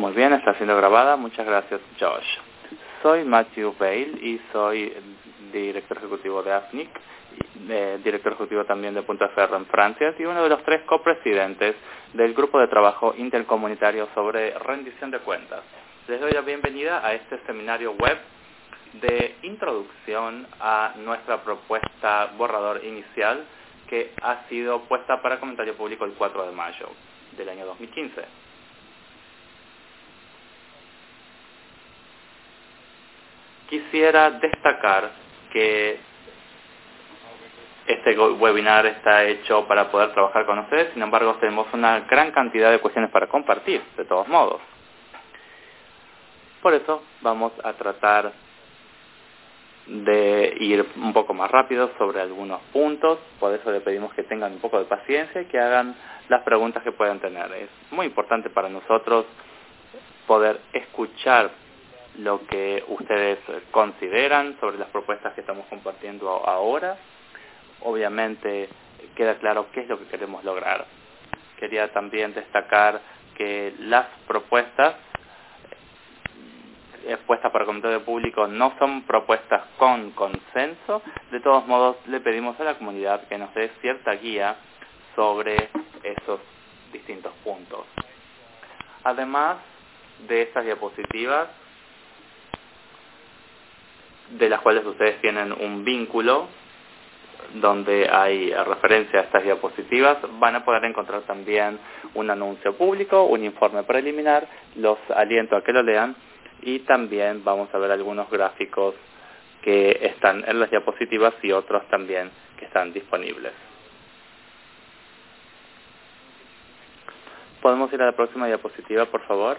Muy bien, está siendo grabada. Muchas gracias, Josh. Soy Matthew Bale y soy director ejecutivo de AFNIC, director ejecutivo también de Punto Ferro en Francia y uno de los 3 copresidentes del grupo de trabajo intercomunitario sobre rendición de cuentas. Les doy la bienvenida a este seminario web de introducción a nuestra propuesta borrador inicial que ha sido puesta para comentario público el 4 de mayo del año 2015. Quisiera destacar que este webinar está hecho para poder trabajar con ustedes, sin embargo tenemos una gran cantidad de cuestiones para compartir, de todos modos. Por eso vamos a tratar de ir un poco más rápido sobre algunos puntos, por eso le pedimos que tengan un poco de paciencia y que hagan las preguntas que puedan tener. Es muy importante para nosotros poder escuchar lo que ustedes consideran sobre las propuestas que estamos compartiendo ahora. Obviamente queda claro qué es lo que queremos lograr. Quería también destacar que las propuestas expuestas para comentario público no son propuestas con consenso. De todos modos, le pedimos a la comunidad que nos dé cierta guía sobre esos distintos puntos. Además de estas diapositivas, de las cuales ustedes tienen un vínculo donde hay referencia a estas diapositivas, van a poder encontrar también un anuncio público, un informe preliminar. Los aliento a que lo lean y también vamos a ver algunos gráficos que están en las diapositivas y otros también que están disponibles. ¿Podemos ir a la próxima diapositiva, por favor?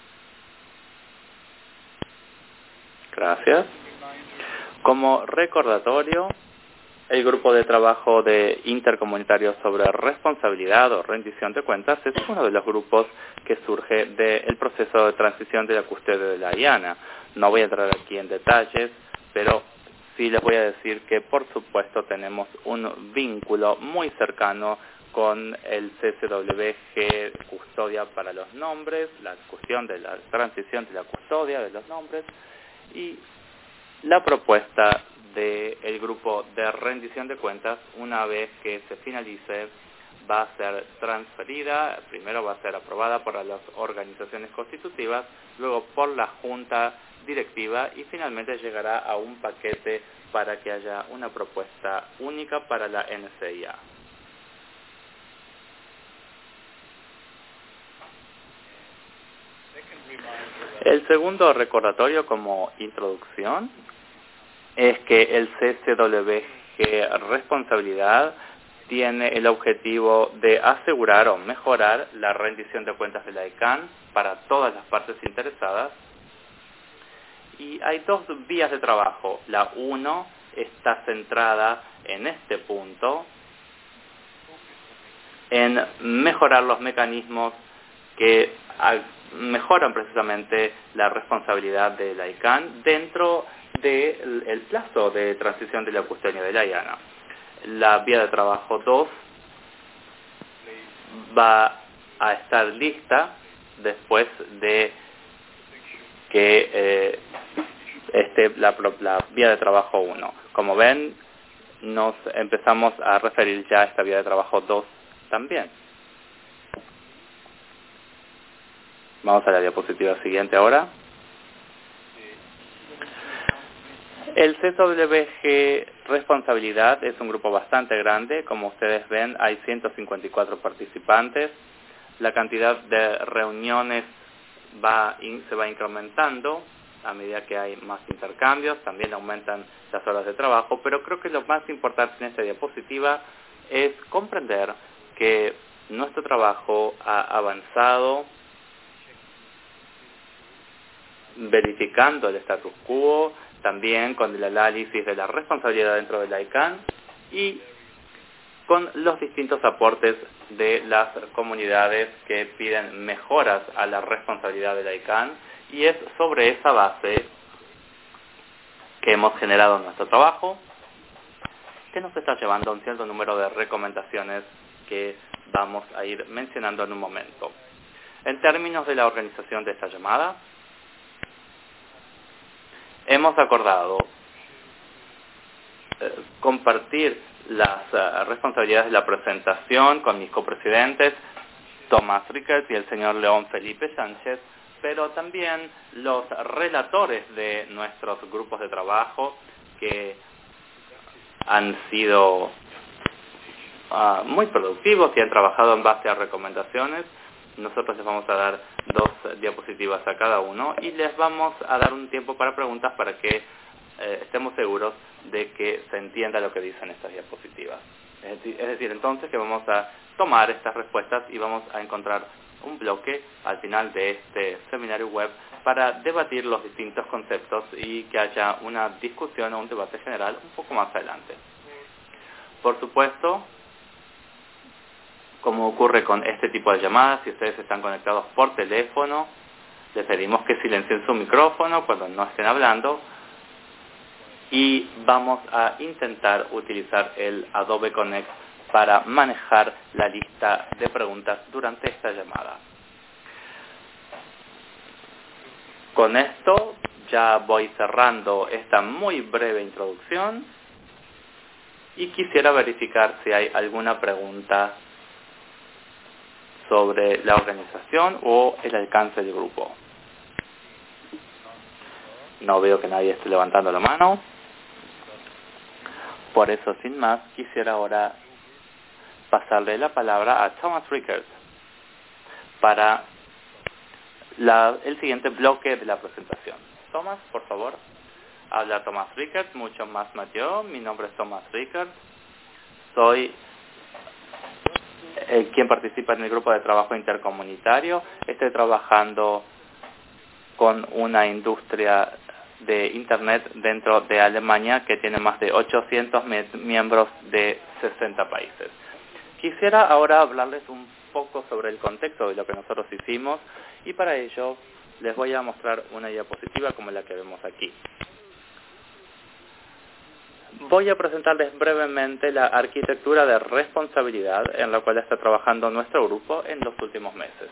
Gracias. Como recordatorio, el grupo de trabajo de intercomunitario sobre responsabilidad o rendición de cuentas es uno de los grupos que surge del proceso de transición de la custodia de la IANA. No voy a entrar aquí en detalles, pero sí les voy a decir que por supuesto tenemos un vínculo muy cercano con el CCWG Custodia para los Nombres, la cuestión de la transición de la custodia de los nombres y la propuesta del grupo de rendición de cuentas, una vez que se finalice, va a ser transferida, primero va a ser aprobada por las organizaciones constitutivas, luego por la Junta Directiva y finalmente llegará a un paquete para que haya una propuesta única para la NCIA. El segundo recordatorio como introducción es que el CCWG Responsabilidad tiene el objetivo de asegurar o mejorar la rendición de cuentas de la ICANN para todas las partes interesadas. Y hay 2 vías de trabajo. La 1 está centrada en este punto, en mejorar los mecanismos que mejoran precisamente la responsabilidad de la ICANN dentro del plazo de transición de la custodia de la IANA. La vía de trabajo 2 va a estar lista después de que la vía de trabajo 1. Como ven, nos empezamos a referir ya a esta vía de trabajo 2 también. Vamos a la diapositiva siguiente ahora. El CCWG Responsabilidad es un grupo bastante grande. Como ustedes ven, hay 154 participantes. La cantidad de reuniones se va incrementando a medida que hay más intercambios. También aumentan las horas de trabajo. Pero creo que lo más importante en esta diapositiva es comprender que nuestro trabajo ha avanzado verificando el status quo, también con el análisis de la responsabilidad dentro de la ICANN y con los distintos aportes de las comunidades que piden mejoras a la responsabilidad de la ICANN, y es sobre esa base que hemos generado nuestro trabajo, que nos está llevando a un cierto número de recomendaciones que vamos a ir mencionando en un momento. En términos de la organización de esta llamada, hemos acordado compartir las responsabilidades de la presentación con mis copresidentes, Thomas Rickert y el señor León Felipe Sánchez, pero también los relatores de nuestros grupos de trabajo que han sido muy productivos y han trabajado en base a recomendaciones. Nosotros les vamos a dar 2 diapositivas a cada uno y les vamos a dar un tiempo para preguntas para que estemos seguros de que se entienda lo que dicen estas diapositivas. Es decir, entonces que vamos a tomar estas respuestas y vamos a encontrar un bloque al final de este seminario web para debatir los distintos conceptos y que haya una discusión o un debate general un poco más adelante. Por supuesto, como ocurre con este tipo de llamadas, si ustedes están conectados por teléfono, les pedimos que silencien su micrófono cuando no estén hablando y vamos a intentar utilizar el Adobe Connect para manejar la lista de preguntas durante esta llamada. Con esto ya voy cerrando esta muy breve introducción y quisiera verificar si hay alguna pregunta sobre la organización o el alcance del grupo. No veo que nadie esté levantando la mano. Por eso, sin más, quisiera ahora pasarle la palabra a Thomas Rickert para el siguiente bloque de la presentación. Thomas, por favor. Habla Thomas Rickert, mucho más Mateo. Mi nombre es Thomas Rickert. Soy quien participa en el grupo de trabajo intercomunitario. Estoy trabajando con una industria de Internet dentro de Alemania que tiene más de 800 miembros de 60 países. Quisiera ahora hablarles un poco sobre el contexto de lo que nosotros hicimos y para ello les voy a mostrar una diapositiva como la que vemos aquí. Voy a presentarles brevemente la arquitectura de responsabilidad en la cual está trabajando nuestro grupo en los últimos meses.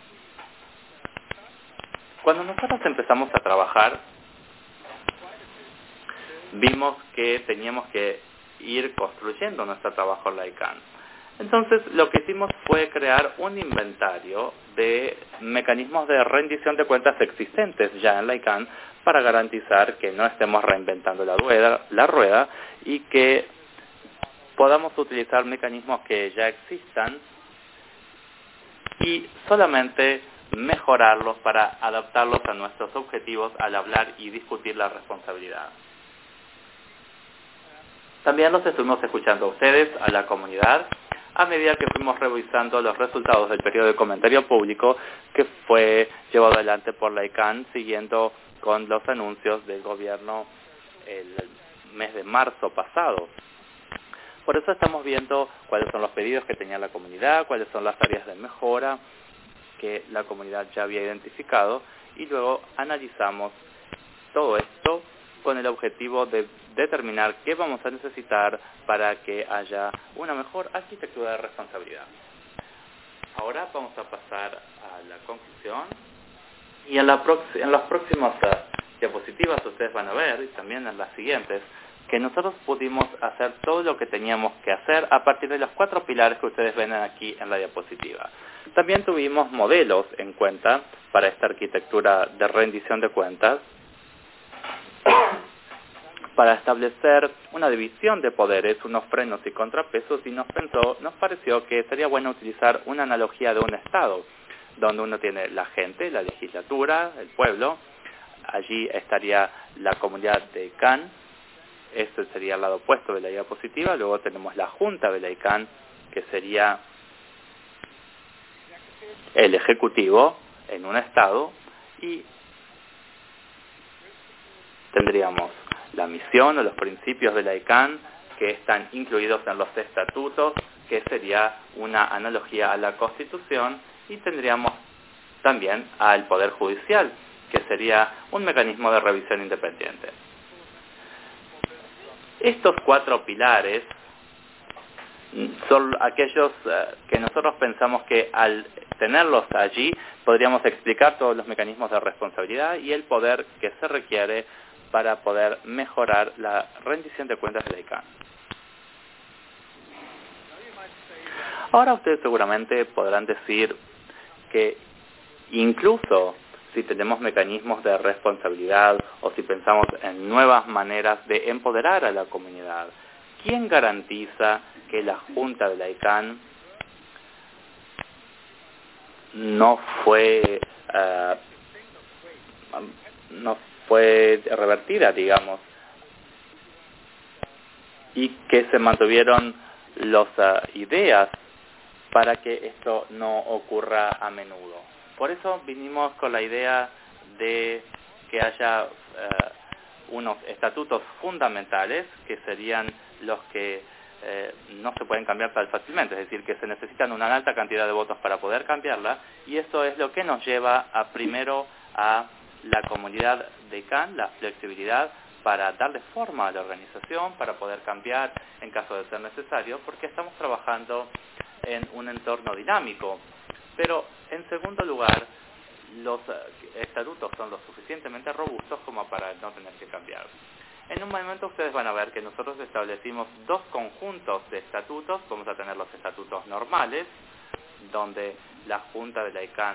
Cuando nosotros empezamos a trabajar, vimos que teníamos que ir construyendo nuestro trabajo en la ICANN. Entonces, lo que hicimos fue crear un inventario de mecanismos de rendición de cuentas existentes ya en la ICANN para garantizar que no estemos reinventando la rueda y que podamos utilizar mecanismos que ya existan y solamente mejorarlos para adaptarlos a nuestros objetivos al hablar y discutir la responsabilidad. También los estuvimos escuchando a ustedes, a la comunidad, a medida que fuimos revisando los resultados del periodo de comentario público que fue llevado adelante por la ICANN siguiendo con los anuncios del gobierno el mes de marzo pasado. Por eso estamos viendo cuáles son los pedidos que tenía la comunidad, cuáles son las áreas de mejora que la comunidad ya había identificado y luego analizamos todo esto con el objetivo de determinar qué vamos a necesitar para que haya una mejor arquitectura de responsabilidad. Ahora vamos a pasar a la conclusión y en las próximas diapositivas ustedes van a ver, y también en las siguientes, que nosotros pudimos hacer todo lo que teníamos que hacer a partir de los 4 pilares que ustedes ven aquí en la diapositiva. También tuvimos modelos en cuenta para esta arquitectura de rendición de cuentas, para establecer una división de poderes, unos frenos y contrapesos, y nos pareció que sería bueno utilizar una analogía de un Estado, donde uno tiene la gente, la legislatura, el pueblo, allí estaría la comunidad de ICANN, este sería el lado opuesto de la diapositiva, luego tenemos la junta de la ICANN, que sería el ejecutivo en un Estado, y tendríamos la misión o los principios de la ICANN que están incluidos en los estatutos, que sería una analogía a la Constitución, y tendríamos también al Poder Judicial, que sería un mecanismo de revisión independiente. Estos 4 pilares son aquellos que nosotros pensamos que al tenerlos allí, podríamos explicar todos los mecanismos de responsabilidad y el poder que se requiere para poder mejorar la rendición de cuentas de la ICANN. Ahora ustedes seguramente podrán decir que incluso si tenemos mecanismos de responsabilidad o si pensamos en nuevas maneras de empoderar a la comunidad, ¿quién garantiza que la Junta de la ICANN no fue revertida, digamos, y que se mantuvieron las ideas para que esto no ocurra a menudo? Por eso vinimos con la idea de que haya unos estatutos fundamentales que serían los que no se pueden cambiar tan fácilmente, es decir, que se necesitan una alta cantidad de votos para poder cambiarla, y eso es lo que nos lleva primero a la comunidad de ICANN, la flexibilidad para darle forma a la organización, para poder cambiar en caso de ser necesario, porque estamos trabajando en un entorno dinámico. Pero, en segundo lugar, los estatutos son lo suficientemente robustos como para no tener que cambiar. En un momento ustedes van a ver que nosotros establecimos dos conjuntos de estatutos. Vamos a tener los estatutos normales, donde la Junta de la ICANN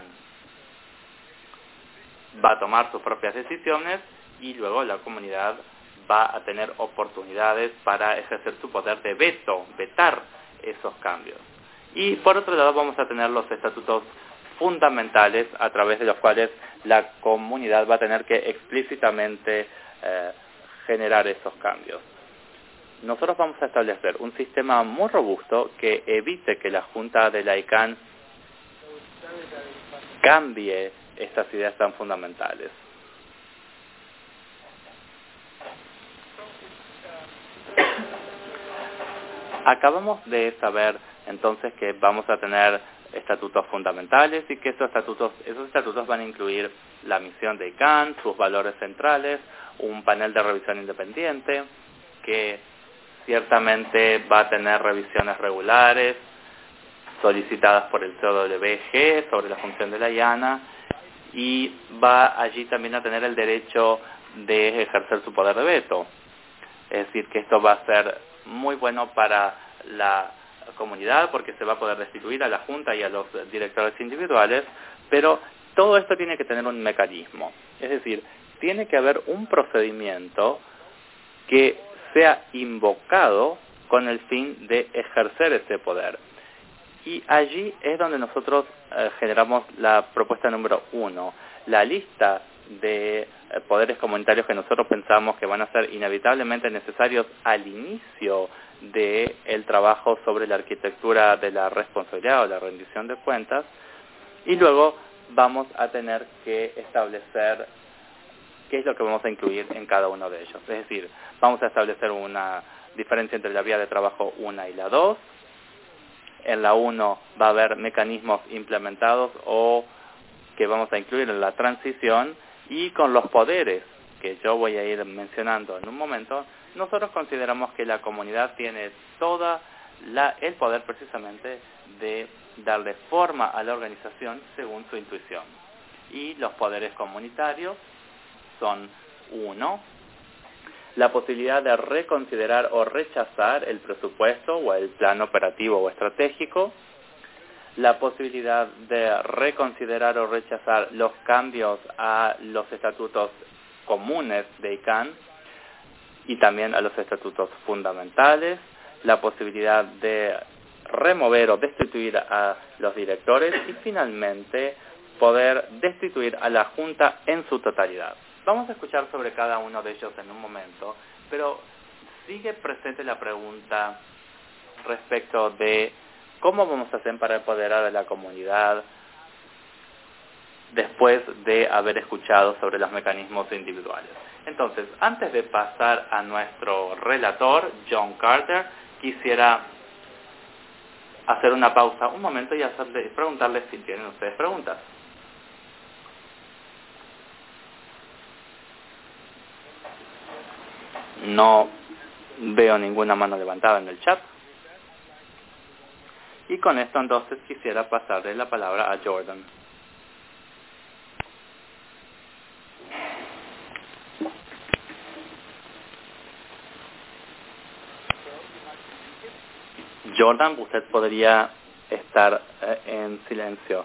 va a tomar sus propias decisiones y luego la comunidad va a tener oportunidades para ejercer su poder de vetar esos cambios. Y por otro lado vamos a tener los estatutos fundamentales a través de los cuales la comunidad va a tener que explícitamente generar esos cambios. Nosotros vamos a establecer un sistema muy robusto que evite que la Junta de la ICANN cambie estas ideas tan fundamentales. Acabamos de saber entonces que vamos a tener estatutos fundamentales y que esos estatutos van a incluir la misión de ICANN, sus valores centrales, un panel de revisión independiente que ciertamente va a tener revisiones regulares solicitadas por el CWG sobre la función de la IANA, y va allí también a tener el derecho de ejercer su poder de veto. Es decir, que esto va a ser muy bueno para la comunidad porque se va a poder destituir a la Junta y a los directores individuales, pero todo esto tiene que tener un mecanismo. Es decir, tiene que haber un procedimiento que sea invocado con el fin de ejercer ese poder. Y allí es donde nosotros generamos la propuesta número 1, la lista de poderes comunitarios que nosotros pensamos que van a ser inevitablemente necesarios al inicio del trabajo sobre la arquitectura de la responsabilidad o la rendición de cuentas, y luego vamos a tener que establecer qué es lo que vamos a incluir en cada uno de ellos. Es decir, vamos a establecer una diferencia entre la vía de trabajo 1 y la 2. En la 1 va a haber mecanismos implementados o que vamos a incluir en la transición, y con los poderes que yo voy a ir mencionando en un momento, nosotros consideramos que la comunidad tiene todo el poder precisamente de darle forma a la organización según su intuición. Y los poderes comunitarios son 1, la posibilidad de reconsiderar o rechazar el presupuesto o el plan operativo o estratégico, la posibilidad de reconsiderar o rechazar los cambios a los estatutos comunes de ICANN y también a los estatutos fundamentales, la posibilidad de remover o destituir a los directores y finalmente poder destituir a la Junta en su totalidad. Vamos a escuchar sobre cada uno de ellos en un momento, pero sigue presente la pregunta respecto de cómo vamos a hacer para empoderar a la comunidad después de haber escuchado sobre los mecanismos individuales. Entonces, antes de pasar a nuestro relator, John Carter, quisiera hacer una pausa un momento y preguntarles si tienen ustedes preguntas. No veo ninguna mano levantada en el chat. Y con esto entonces quisiera pasarle la palabra a Jordan. Jordan, usted podría estar en silencio.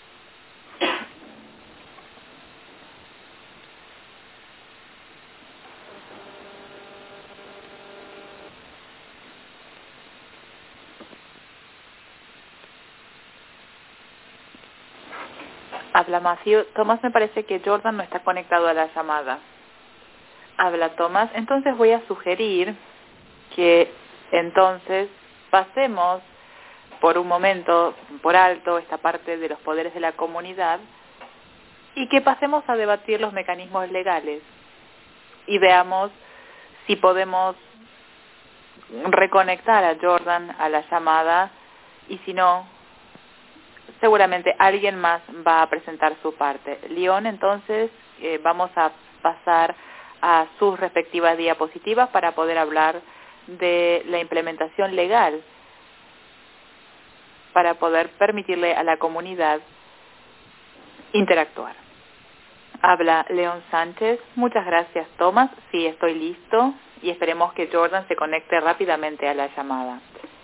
Habla Matthew. Tomás, me parece que Jordan no está conectado a la llamada. Habla Tomás. Entonces voy a sugerir que entonces pasemos por un momento, por alto, esta parte de los poderes de la comunidad y que pasemos a debatir los mecanismos legales y veamos si podemos reconectar a Jordan a la llamada y si no, seguramente alguien más va a presentar su parte. León, entonces, vamos a pasar a sus respectivas diapositivas para poder hablar de la implementación legal para poder permitirle a la comunidad interactuar. Habla León Sánchez. Muchas gracias, Tomás. Sí, estoy listo y esperemos que Jordan se conecte rápidamente a la llamada.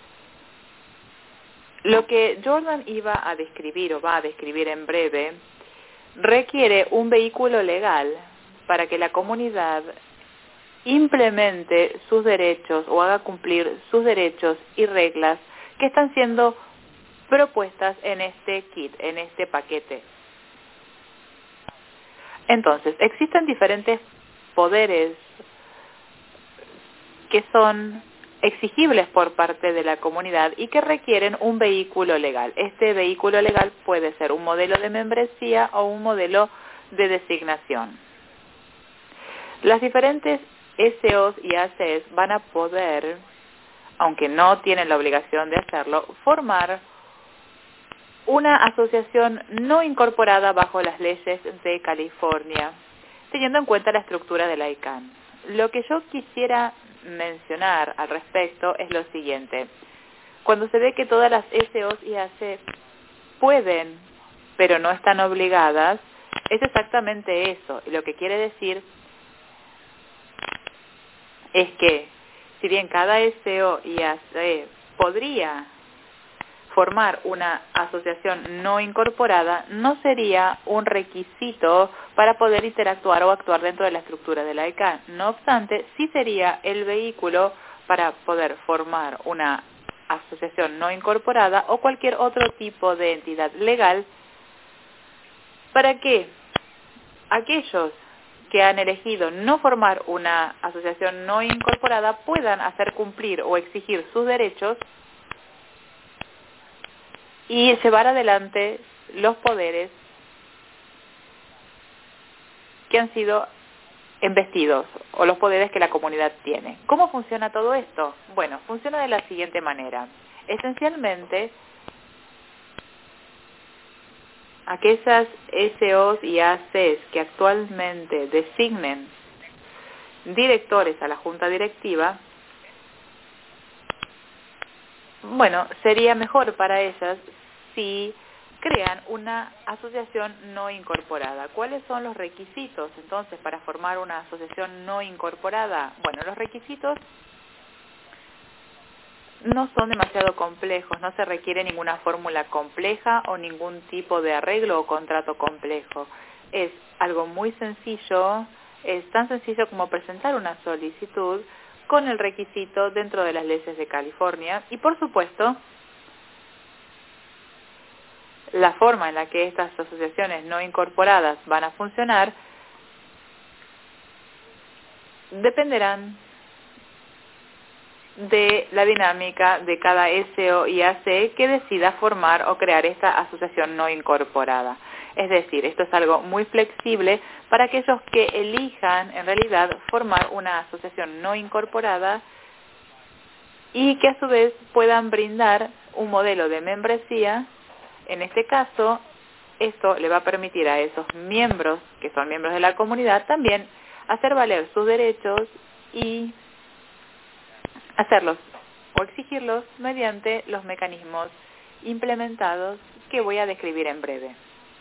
Lo que Jordan iba a describir o va a describir en breve requiere un vehículo legal para que la comunidad implemente sus derechos o haga cumplir sus derechos y reglas que están siendo propuestas en este kit, en este paquete. Entonces, existen diferentes poderes que son exigibles por parte de la comunidad y que requieren un vehículo legal. Este vehículo legal puede ser un modelo de membresía o un modelo de designación. Las diferentes SOs y ACs van a poder, aunque no tienen la obligación de hacerlo, formar una asociación no incorporada bajo las leyes de California, teniendo en cuenta la estructura de la ICANN. Lo que yo quisiera mencionar al respecto es lo siguiente. Cuando se ve que todas las SOs y AC pueden, pero no están obligadas, es exactamente eso. Y lo que quiere decir es que, si bien cada SO y AC podría formar una asociación no incorporada, no sería un requisito para poder interactuar o actuar dentro de la estructura de la ICANN. No obstante, sí sería el vehículo para poder formar una asociación no incorporada o cualquier otro tipo de entidad legal para que aquellos que han elegido no formar una asociación no incorporada puedan hacer cumplir o exigir sus derechos y llevar adelante los poderes que han sido embestidos o los poderes que la comunidad tiene. ¿Cómo funciona todo esto? Bueno, funciona de la siguiente manera. Esencialmente, aquellas SOs y ACs que actualmente designen directores a la junta directiva, bueno, sería mejor para ellas si crean una asociación no incorporada. ¿Cuáles son los requisitos entonces para formar una asociación no incorporada? Bueno, los requisitos no son demasiado complejos, no se requiere ninguna fórmula compleja o ningún tipo de arreglo o contrato complejo. Es algo muy sencillo, es tan sencillo como presentar una solicitud con el requisito dentro de las leyes de California y, por supuesto, la forma en la que estas asociaciones no incorporadas van a funcionar dependerán de la dinámica de cada SO y AC que decida formar o crear esta asociación no incorporada. Es decir, esto es algo muy flexible para aquellos que elijan en realidad formar una asociación no incorporada y que a su vez puedan brindar un modelo de membresía. En este caso, esto le va a permitir a esos miembros, que son miembros de la comunidad, también hacer valer sus derechos y hacerlos o exigirlos mediante los mecanismos implementados que voy a describir en breve.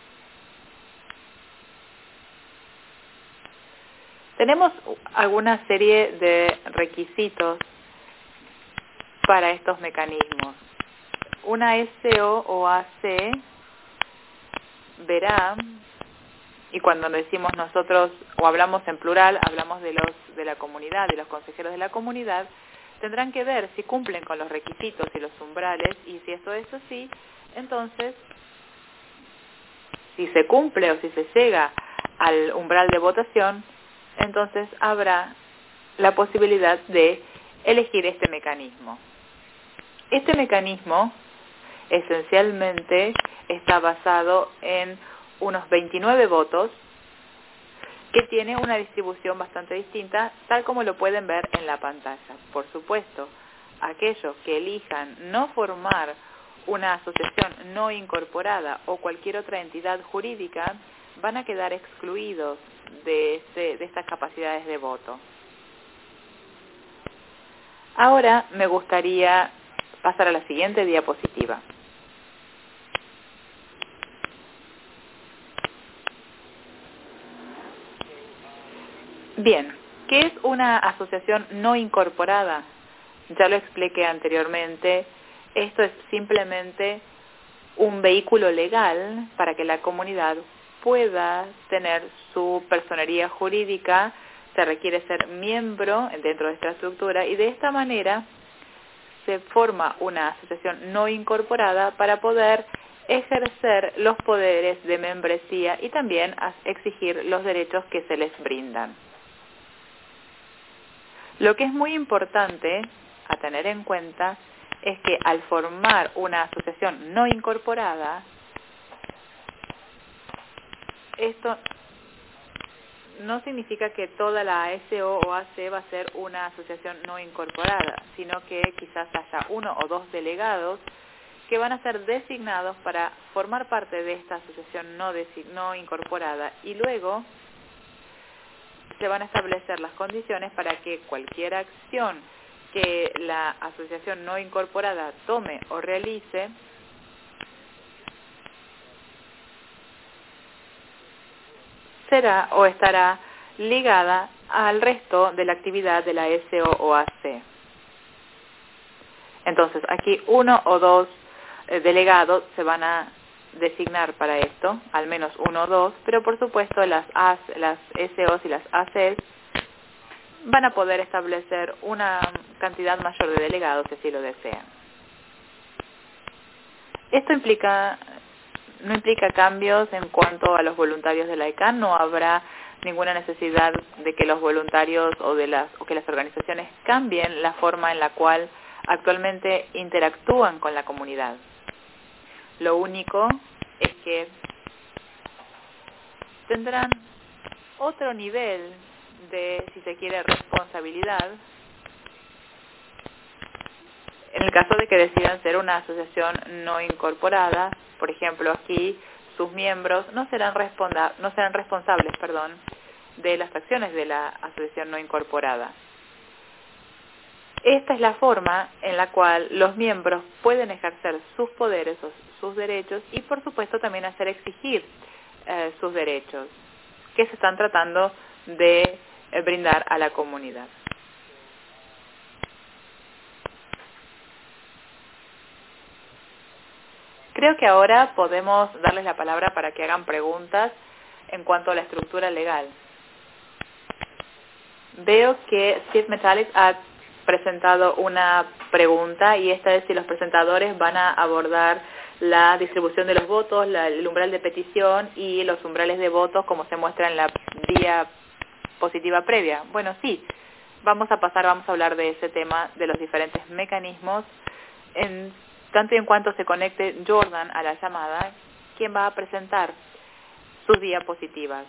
Tenemos alguna serie de requisitos para estos mecanismos. Una SO o AC verá, y cuando decimos nosotros o hablamos en plural, hablamos de la comunidad, de los consejeros de la comunidad, tendrán que ver si cumplen con los requisitos y los umbrales, y si eso es así, entonces, si se cumple o si se llega al umbral de votación, entonces habrá la posibilidad de elegir este mecanismo. Este mecanismo esencialmente está basado en unos 29 votos que tiene una distribución bastante distinta, tal como lo pueden ver en la pantalla. Por supuesto, aquellos que elijan no formar una asociación no incorporada o cualquier otra entidad jurídica van a quedar excluidos de estas capacidades de voto. Ahora me gustaría pasar a la siguiente diapositiva. Bien, ¿qué es una asociación no incorporada? Ya lo expliqué anteriormente. Esto es simplemente un vehículo legal para que la comunidad pueda tener su personería jurídica. Se requiere ser miembro dentro de esta estructura y de esta manera se forma una asociación no incorporada para poder ejercer los poderes de membresía y también exigir los derechos que se les brindan. Lo que es muy importante a tener en cuenta es que al formar una asociación no incorporada, esto no significa que toda la SO o AC va a ser una asociación no incorporada, sino que quizás haya uno o dos delegados que van a ser designados para formar parte de esta asociación no incorporada y luego se van a establecer las condiciones para que cualquier acción que la asociación no incorporada tome o realice será o estará ligada al resto de la actividad de la SO o AC. Entonces, aquí uno o dos delegados se van a designar para esto, al menos uno o dos, pero por supuesto las SOs y las ACs van a poder establecer una cantidad mayor de delegados si así lo desean. Esto no implica cambios en cuanto a los voluntarios de la ICANN, no habrá ninguna necesidad de que los voluntarios o que las organizaciones cambien la forma en la cual actualmente interactúan con la comunidad. Lo único es que tendrán otro nivel de, si se quiere, responsabilidad en el caso de que decidan ser una asociación no incorporada. Por ejemplo, aquí sus miembros no serán responsables de las acciones de la asociación no incorporada. Esta es la forma en la cual los miembros pueden ejercer sus poderes o sus derechos y, por supuesto, también hacer exigir sus derechos que se están tratando de brindar a la comunidad. Creo que ahora podemos darles la palabra para que hagan preguntas en cuanto a la estructura legal. Veo que Steve Metallic ha presentado una pregunta y esta es si los presentadores van a abordar la distribución de los votos, el umbral de petición y los umbrales de votos como se muestra en la diapositiva previa. Bueno, sí, vamos a hablar de ese tema, de los diferentes mecanismos, tanto y en cuanto se conecte Jordan a la llamada, quien va a presentar sus diapositivas.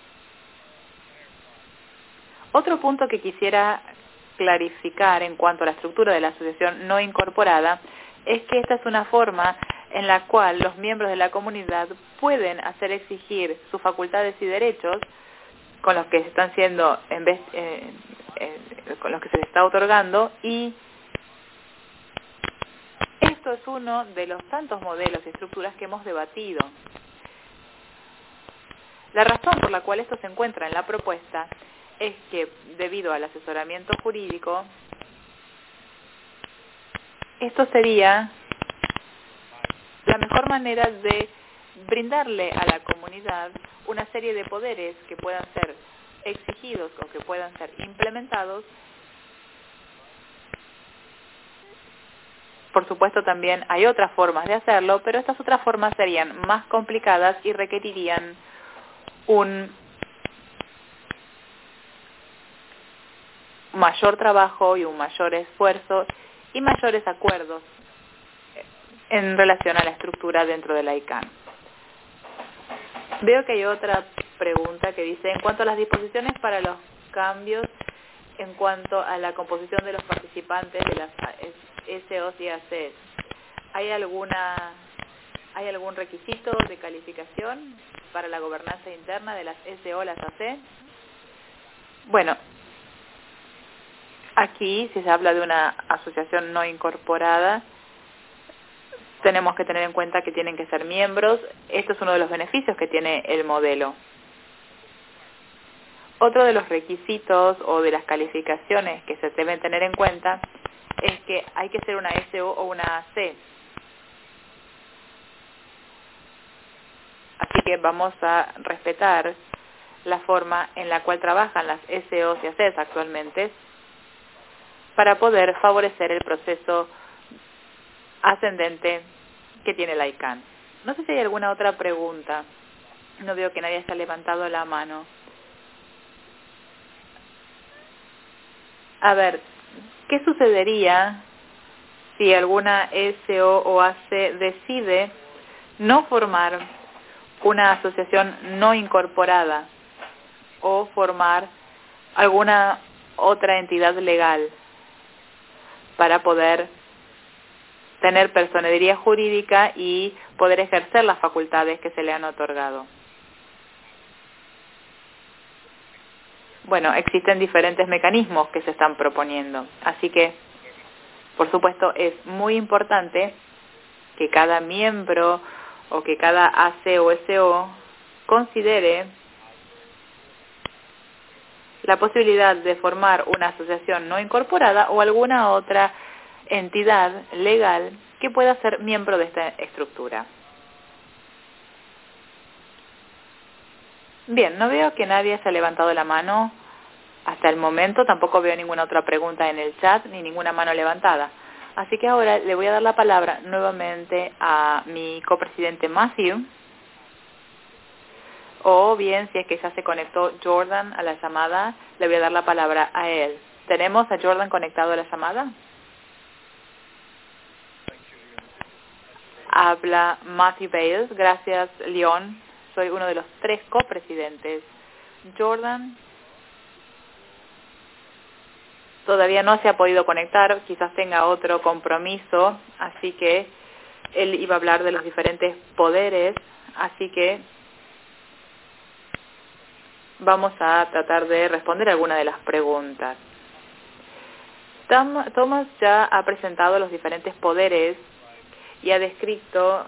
Otro punto que quisiera clarificar en cuanto a la estructura de la asociación no incorporada es que esta es una forma en la cual los miembros de la comunidad pueden hacer exigir sus facultades y derechos con los que se están siendo con los que se les está otorgando, y esto es uno de los tantos modelos y estructuras que hemos debatido. La razón por la cual esto se encuentra en la propuesta es que, debido al asesoramiento jurídico, esto sería la mejor manera de brindarle a la comunidad una serie de poderes que puedan ser exigidos o que puedan ser implementados. Por supuesto, también hay otras formas de hacerlo, pero estas otras formas serían más complicadas y requerirían un mayor trabajo y un mayor esfuerzo y mayores acuerdos en relación a la estructura dentro de la ICANN. Veo que hay otra pregunta que dice, en cuanto a las disposiciones para los cambios, en cuanto a la composición de los participantes de las SOs y ACs, ¿hay algún requisito de calificación para la gobernanza interna de las SO, las AC? Bueno, aquí, si se habla de una asociación no incorporada, tenemos que tener en cuenta que tienen que ser miembros. Esto es uno de los beneficios que tiene el modelo. Otro de los requisitos o de las calificaciones que se deben tener en cuenta es que hay que ser una SO o una AC. Así que vamos a respetar la forma en la cual trabajan las SOs y ACs actualmente para poder favorecer el proceso ascendente que tiene la ICANN. No sé si hay alguna otra pregunta. No veo que nadie haya levantado la mano. A ver, ¿qué sucedería si alguna SO o AC decide no formar una asociación no incorporada o formar alguna otra entidad legal para poder tener personería jurídica y poder ejercer las facultades que se le han otorgado? Bueno, existen diferentes mecanismos que se están proponiendo, así que, por supuesto, es muy importante que cada miembro o que cada AC o SO considere la posibilidad de formar una asociación no incorporada o alguna otra entidad legal que pueda ser miembro de esta estructura. Bien, no veo que nadie se ha levantado la mano hasta el momento, tampoco veo ninguna otra pregunta en el chat ni ninguna mano levantada. Así que ahora le voy a dar la palabra nuevamente a mi copresidente Matthew, o bien, si es que ya se conectó Jordan a la llamada, le voy a dar la palabra a él. ¿Tenemos a Jordan conectado a la llamada? Habla Matthew Bales. Gracias, Leon. Soy uno de los 3 copresidentes. Jordan todavía no se ha podido conectar, quizás tenga otro compromiso, así que él iba a hablar de los diferentes poderes, así que vamos a tratar de responder algunas de las preguntas. Thomas ya ha presentado los diferentes poderes y ha descrito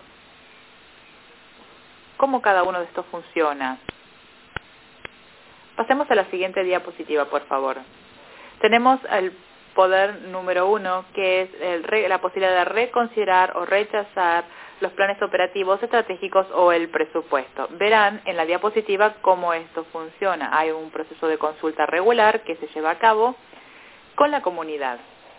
cómo cada uno de estos funciona. Pasemos a la siguiente diapositiva, por favor. Tenemos el poder número 1, que es la posibilidad de reconsiderar o rechazar los planes operativos estratégicos o el presupuesto. Verán en la diapositiva cómo esto funciona. Hay un proceso de consulta regular que se lleva a cabo con la comunidad.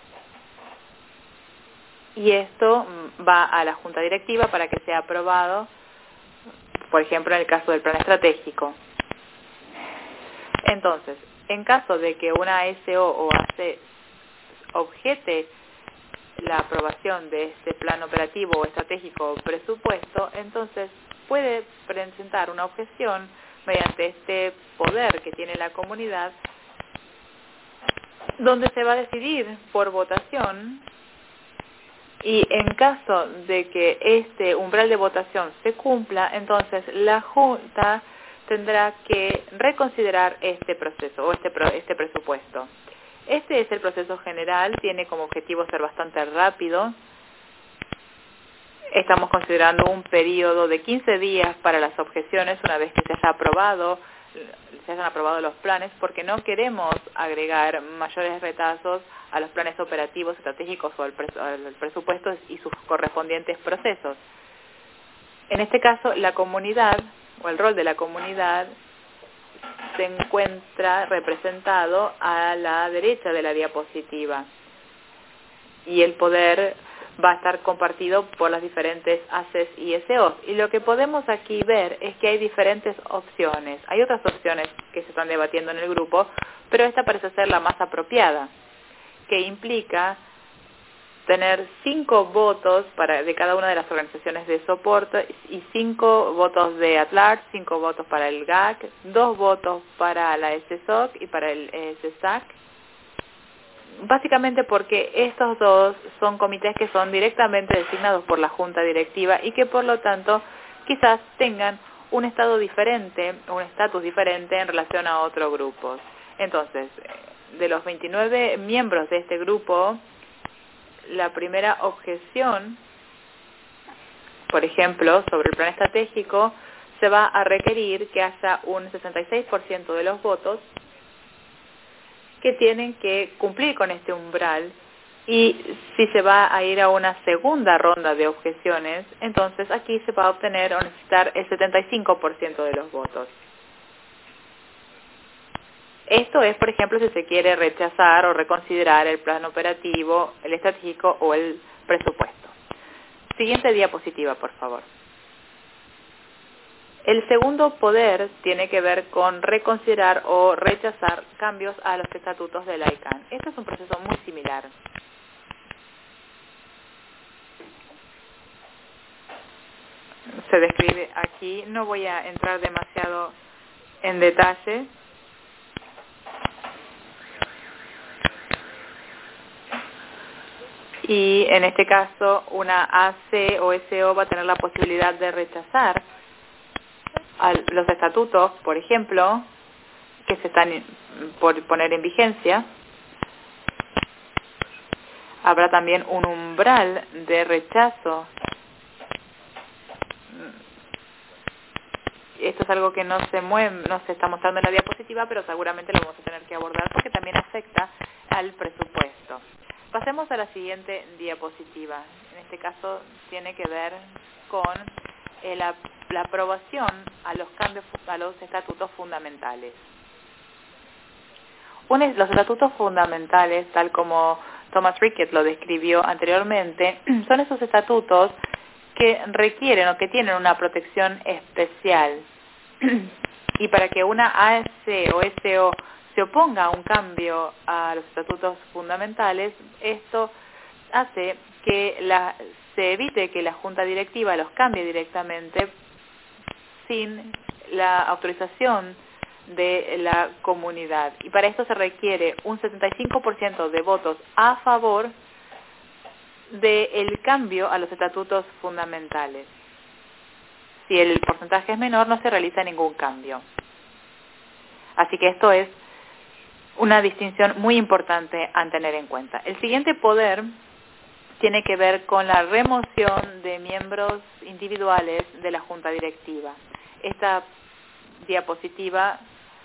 Y esto va a la junta directiva para que sea aprobado, por ejemplo, en el caso del plan estratégico. Entonces, en caso de que una SO o AC objete la aprobación de este plan operativo o estratégico o presupuesto, entonces puede presentar una objeción mediante este poder que tiene la comunidad, donde se va a decidir por votación, y en caso de que este umbral de votación se cumpla, entonces la Junta tendrá que reconsiderar este proceso o este presupuesto. Este es el proceso general, tiene como objetivo ser bastante rápido Estamos considerando un periodo de 15 días para las objeciones una vez que se hayan aprobado los planes, porque no queremos agregar mayores retazos a los planes operativos, estratégicos o al presupuesto y sus correspondientes procesos. En este caso, la comunidad o el rol de la comunidad se encuentra representado a la derecha de la diapositiva y el poder va a estar compartido por las diferentes ACES y SEOs. Y lo que podemos aquí ver es que hay diferentes opciones. Hay otras opciones que se están debatiendo en el grupo, pero esta parece ser la más apropiada, que implica tener 5 votos de cada una de las organizaciones de soporte y 5 votos de at-large, 5 votos para el GAC, 2 votos para la SSOC y para el SSAC. Básicamente porque estos dos son comités que son directamente designados por la Junta Directiva y que por lo tanto quizás tengan un estatus diferente en relación a otros grupos. Entonces, de los 29 miembros de este grupo, la primera objeción, por ejemplo, sobre el plan estratégico, se va a requerir que haya un 66% de los votos que tienen que cumplir con este umbral, y si se va a ir a una segunda ronda de objeciones, entonces aquí se va a obtener o necesitar el 75% de los votos. Esto es, por ejemplo, si se quiere rechazar o reconsiderar el plan operativo, el estratégico o el presupuesto. Siguiente diapositiva, por favor. El segundo poder tiene que ver con reconsiderar o rechazar cambios a los estatutos de la ICANN. Este es un proceso muy similar. Se describe aquí, no voy a entrar demasiado en detalle. Y en este caso, una AC o SO va a tener la posibilidad de rechazar los estatutos, por ejemplo, que se están por poner en vigencia. Habrá también un umbral de rechazo. Esto es algo que no se está mostrando en la diapositiva, pero seguramente lo vamos a tener que abordar porque también afecta al presupuesto. Pasemos a la siguiente diapositiva. En este caso tiene que ver con la aprobación a los cambios a los estatutos fundamentales. Los estatutos fundamentales, tal como Thomas Ricketts lo describió anteriormente, son esos estatutos que requieren o que tienen una protección especial. Y para que una ASC o SO se oponga a un cambio a los estatutos fundamentales, esto hace que se evite que la Junta Directiva los cambie directamente sin la autorización de la comunidad. Y para esto se requiere un 75% de votos a favor del cambio a los estatutos fundamentales. Si el porcentaje es menor, no se realiza ningún cambio. Así que esto es una distinción muy importante a tener en cuenta. El siguiente poder tiene que ver con la remoción de miembros individuales de la Junta Directiva. Esta diapositiva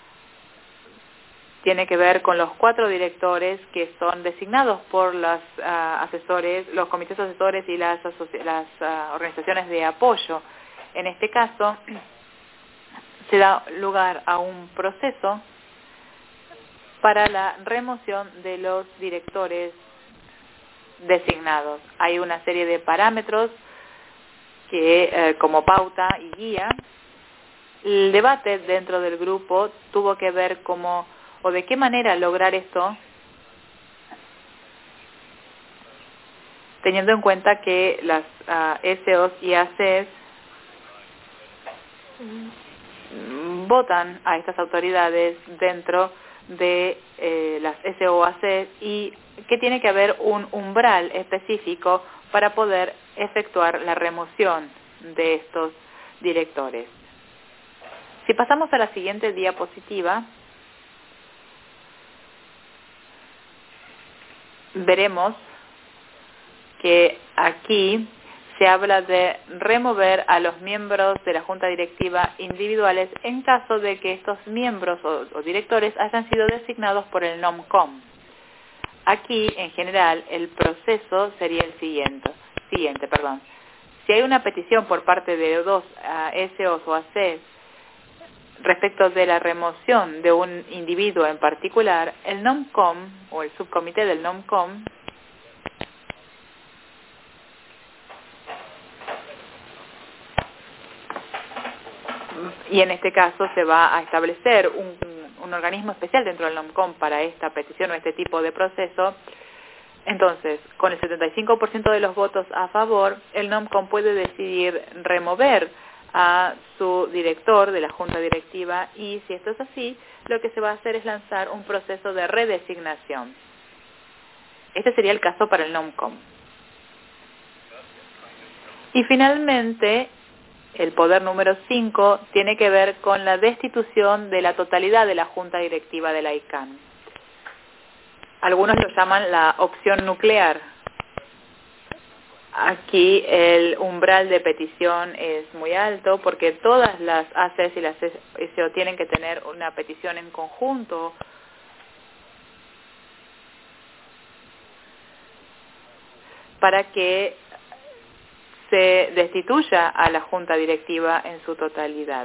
tiene que ver con los 4 directores que son designados por los comités asesores y las organizaciones de apoyo. En este caso, se da lugar a un proceso para la remoción de los directores designados. Hay una serie de parámetros que, como pauta y guía, el debate dentro del grupo tuvo que ver de qué manera lograr esto, teniendo en cuenta que las SOs y ACs votan a estas autoridades dentro de las SOAC y que tiene que haber un umbral específico para poder efectuar la remoción de estos directores. Si pasamos a la siguiente diapositiva, veremos que aquí se habla de remover a los miembros de la junta directiva individuales en caso de que estos miembros o directores hayan sido designados por el NOMCOM. Aquí, en general, el proceso sería el siguiente. Si hay una petición por parte de dos SOs o ACs respecto de la remoción de un individuo en particular, el NOMCOM o el subcomité del NOMCOM y en este caso se va a establecer un organismo especial dentro del NOMCOM para esta petición o este tipo de proceso. Entonces, con el 75% de los votos a favor, el NOMCOM puede decidir remover a su director de la junta directiva y si esto es así, lo que se va a hacer es lanzar un proceso de redesignación. Este sería el caso para el NOMCOM. Y finalmente, el poder número 5 tiene que ver con la destitución de la totalidad de la junta directiva de la ICANN. Algunos lo llaman la opción nuclear. Aquí el umbral de petición es muy alto porque todas las ACs y las SO tienen que tener una petición en conjunto para que se destituya a la junta directiva en su totalidad.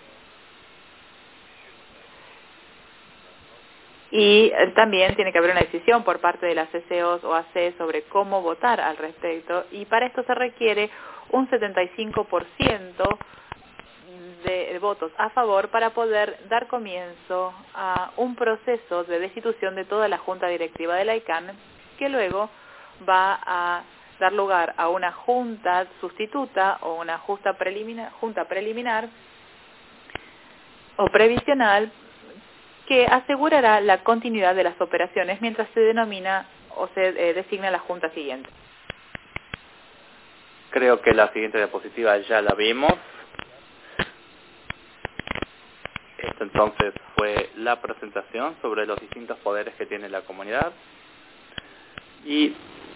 Y también tiene que haber una decisión por parte de las SOs o AC sobre cómo votar al respecto, y para esto se requiere un 75% de votos a favor para poder dar comienzo a un proceso de destitución de toda la junta directiva de la ICANN, que luego va a dar lugar a una junta sustituta o una junta preliminar o previsional que asegurará la continuidad de las operaciones mientras se denomina o se designa la junta siguiente. Creo que la siguiente diapositiva ya la vimos. Esto entonces fue la presentación sobre los distintos poderes que tiene la comunidad. Y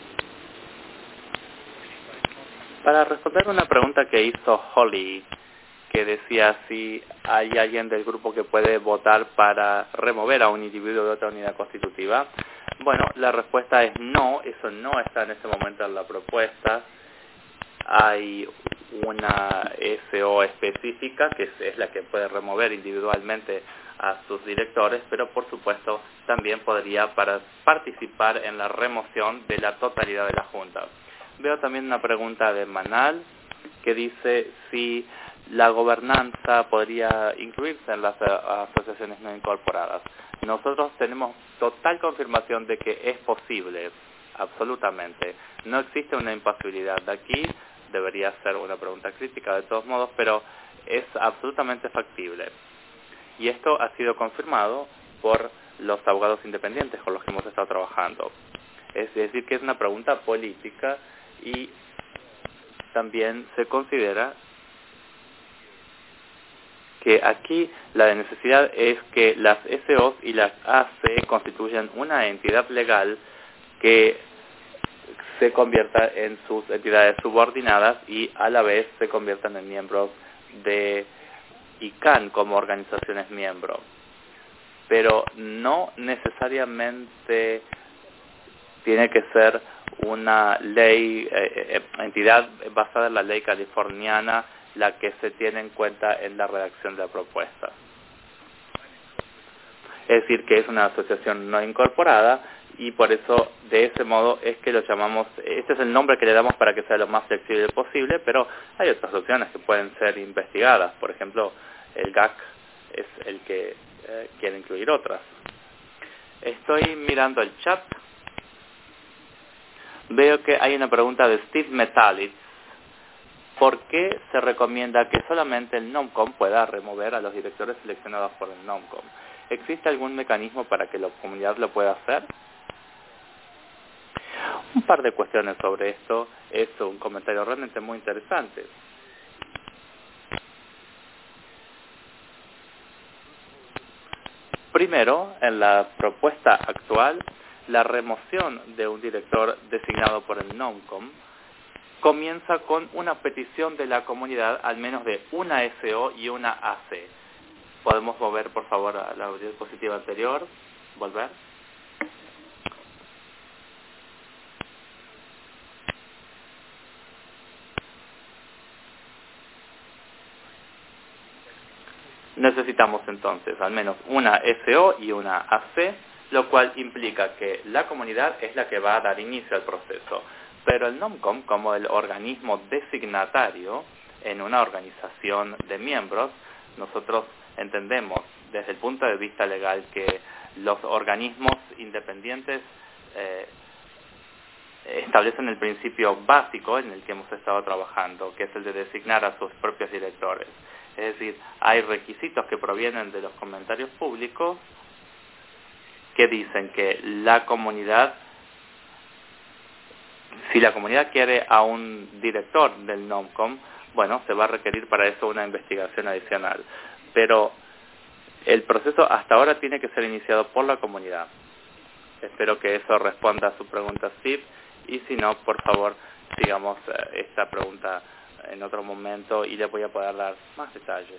para responder una pregunta que hizo Holly, que decía si hay alguien del grupo que puede votar para remover a un individuo de otra unidad constitutiva. Bueno, la respuesta es no, eso no está en este momento en la propuesta. Hay una SO específica que es la que puede remover individualmente a sus directores, pero por supuesto también podría participar en la remoción de la totalidad de la Junta. Veo también una pregunta de Manal que dice si la gobernanza podría incluirse en las asociaciones no incorporadas. Nosotros tenemos total confirmación de que es posible, absolutamente. No existe una imposibilidad de aquí, debería ser una pregunta crítica de todos modos, pero es absolutamente factible. Y esto ha sido confirmado por los abogados independientes con los que hemos estado trabajando. Es decir, que es una pregunta política y también se considera que aquí la necesidad es que las SOs y las AC constituyan una entidad legal que se convierta en sus entidades subordinadas y a la vez se conviertan en miembros de ICANN como organizaciones miembro. Pero no necesariamente tiene que ser una ley, entidad basada en la ley californiana la que se tiene en cuenta en la redacción de la propuesta. Es decir, que es una asociación no incorporada y por eso, de ese modo, es que lo llamamos, este es el nombre que le damos para que sea lo más flexible posible, pero hay otras opciones que pueden ser investigadas. Por ejemplo, el GAC es el que quiere incluir otras. Estoy mirando el chat. Veo que hay una pregunta de Steve Metalitz. ¿Por qué se recomienda que solamente el NOMCOM pueda remover a los directores seleccionados por el NOMCOM? ¿Existe algún mecanismo para que la comunidad lo pueda hacer? Un par de cuestiones sobre esto. Es un comentario realmente muy interesante. Primero, en la propuesta actual, la remoción de un director designado por el NOMCOM comienza con una petición de la comunidad, al menos de una SO y una AC. ¿Podemos volver, por favor, a la diapositiva anterior? ¿Volver? Necesitamos entonces al menos una SO y una AC, lo cual implica que la comunidad es la que va a dar inicio al proceso. Pero el NOMCOM, como el organismo designatario en una organización de miembros, nosotros entendemos desde el punto de vista legal que los organismos independientes establecen el principio básico en el que hemos estado trabajando, que es el de designar a sus propios directores. Es decir, hay requisitos que provienen de los comentarios públicos que dicen que la comunidad, si la comunidad quiere a un director del NOMCOM, bueno, se va a requerir para eso una investigación adicional. Pero el proceso hasta ahora tiene que ser iniciado por la comunidad. Espero que eso responda a su pregunta, Steve, y si no, por favor, sigamos esta pregunta en otro momento y le voy a poder dar más detalles.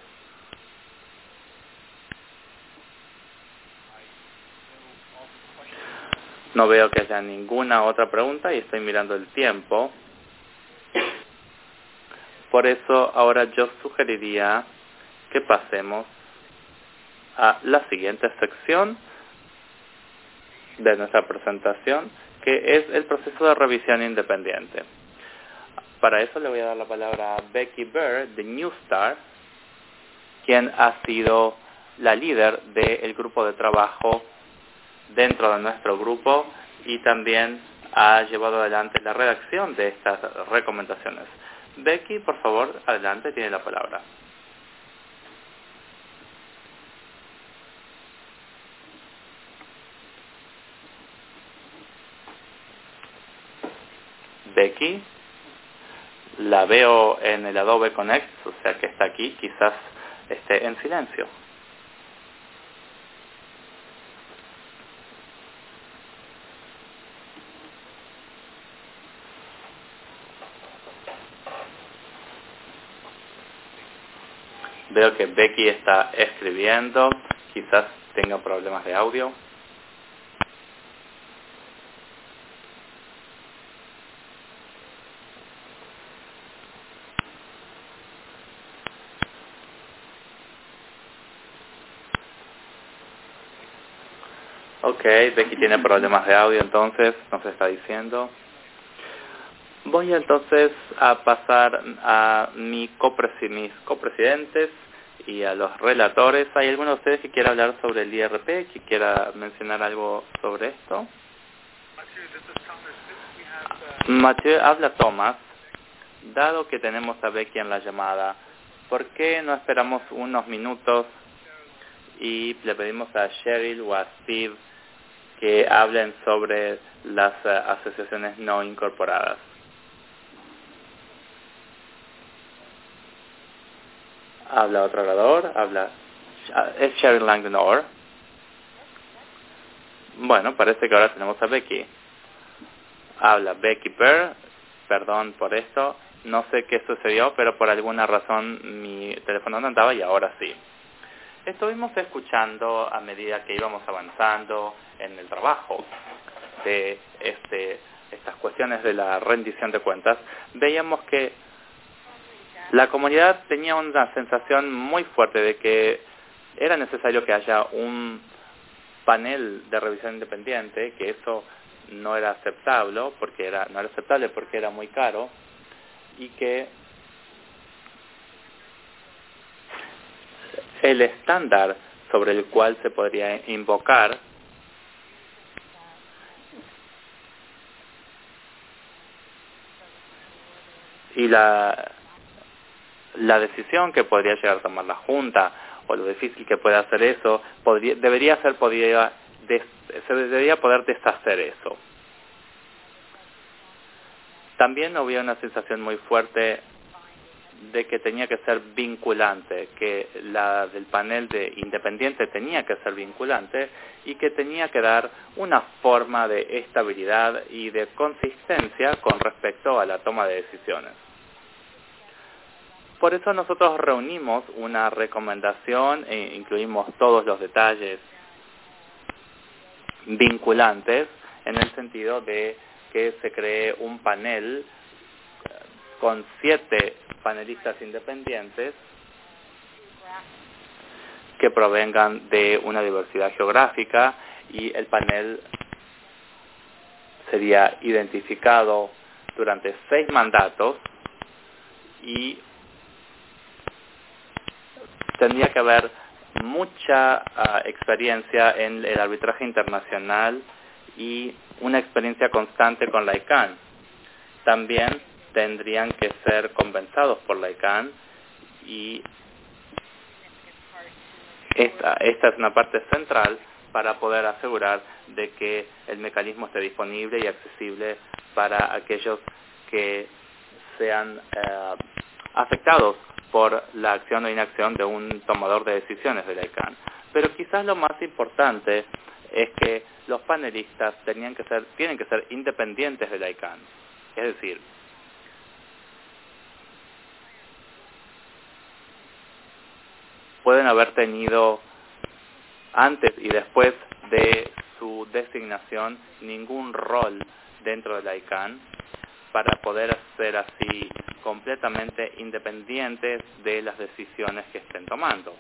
No veo que haya ninguna otra pregunta y estoy mirando el tiempo. Por eso ahora yo sugeriría que pasemos a la siguiente sección de nuestra presentación, que es el proceso de revisión independiente. Para eso le voy a dar la palabra a Becky Burr de New Star, quien ha sido la líder del grupo de trabajo dentro de nuestro grupo y también ha llevado adelante la redacción de estas recomendaciones. Becky, por favor, adelante, tiene la palabra. Becky, la veo en el Adobe Connect, o sea que está aquí, quizás esté en silencio. Veo que Becky está escribiendo, quizás tenga problemas de audio. Ok, Becky tiene problemas de audio, entonces nos está diciendo. Voy entonces a pasar a mis copresidentes y a los relatores. ¿Hay alguno de ustedes que quiera hablar sobre el IRP, que quiera mencionar algo sobre esto? Mathieu, habla Thomas. Dado que tenemos a Becky en la llamada, ¿por qué no esperamos unos minutos y le pedimos a Cheryl o a Steve que hablen sobre las asociaciones no incorporadas? Habla otro orador, es Cheryl Langdon Orr. Bueno, parece que ahora tenemos a Becky. Habla Becky Burr, perdón por esto, no sé qué sucedió, pero por alguna razón mi teléfono no andaba y ahora sí. Estuvimos escuchando a medida que íbamos avanzando en el trabajo de estas cuestiones de la rendición de cuentas, veíamos que la comunidad tenía una sensación muy fuerte de que era necesario que haya un panel de revisión independiente, que eso no era aceptable porque era muy caro, y que el estándar sobre el cual se podría invocar y la decisión que podría llegar a tomar la Junta o lo difícil que puede hacer eso, se debería poder deshacer eso. También había una sensación muy fuerte de que tenía que ser vinculante, que la del panel de independiente tenía que ser vinculante y que tenía que dar una forma de estabilidad y de consistencia con respecto a la toma de decisiones. Por eso nosotros reunimos una recomendación e incluimos todos los detalles vinculantes en el sentido de que se cree un panel con 7 panelistas independientes que provengan de una diversidad geográfica y el panel sería identificado durante 6 mandatos y tendría que haber mucha experiencia en el arbitraje internacional y una experiencia constante con la ICANN. También tendrían que ser compensados por la ICANN y esta es una parte central para poder asegurar de que el mecanismo esté disponible y accesible para aquellos que sean afectados por la acción o inacción de un tomador de decisiones de la ICANN. Pero quizás lo más importante es que los panelistas tienen que ser independientes de la ICANN. Es decir, pueden haber tenido antes y después de su designación ningún rol dentro de la ICANN para poder ser así completamente independientes de las decisiones que estén tomando.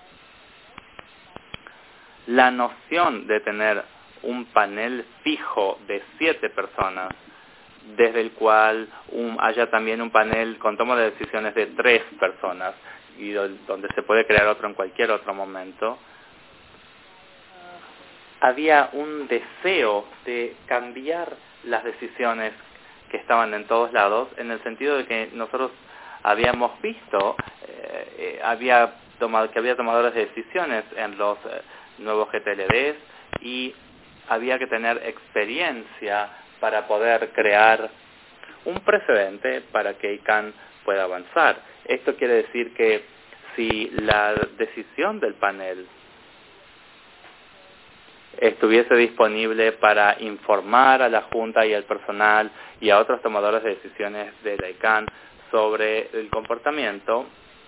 La noción de tener un panel fijo de 7 personas, desde el cual haya también un panel con toma de decisiones de 3 personas, y donde se puede crear otro en cualquier otro momento, había un deseo de cambiar las decisiones que estaban en todos lados, en el sentido de que nosotros habíamos visto que había tomadores de decisiones en los nuevos GTLDs y había que tener experiencia para poder crear un precedente para que ICANN pueda avanzar. Esto quiere decir que si la decisión del panel estuviese disponible para informar a la Junta y al personal y a otros tomadores de decisiones de la ICANN sobre el comportamiento,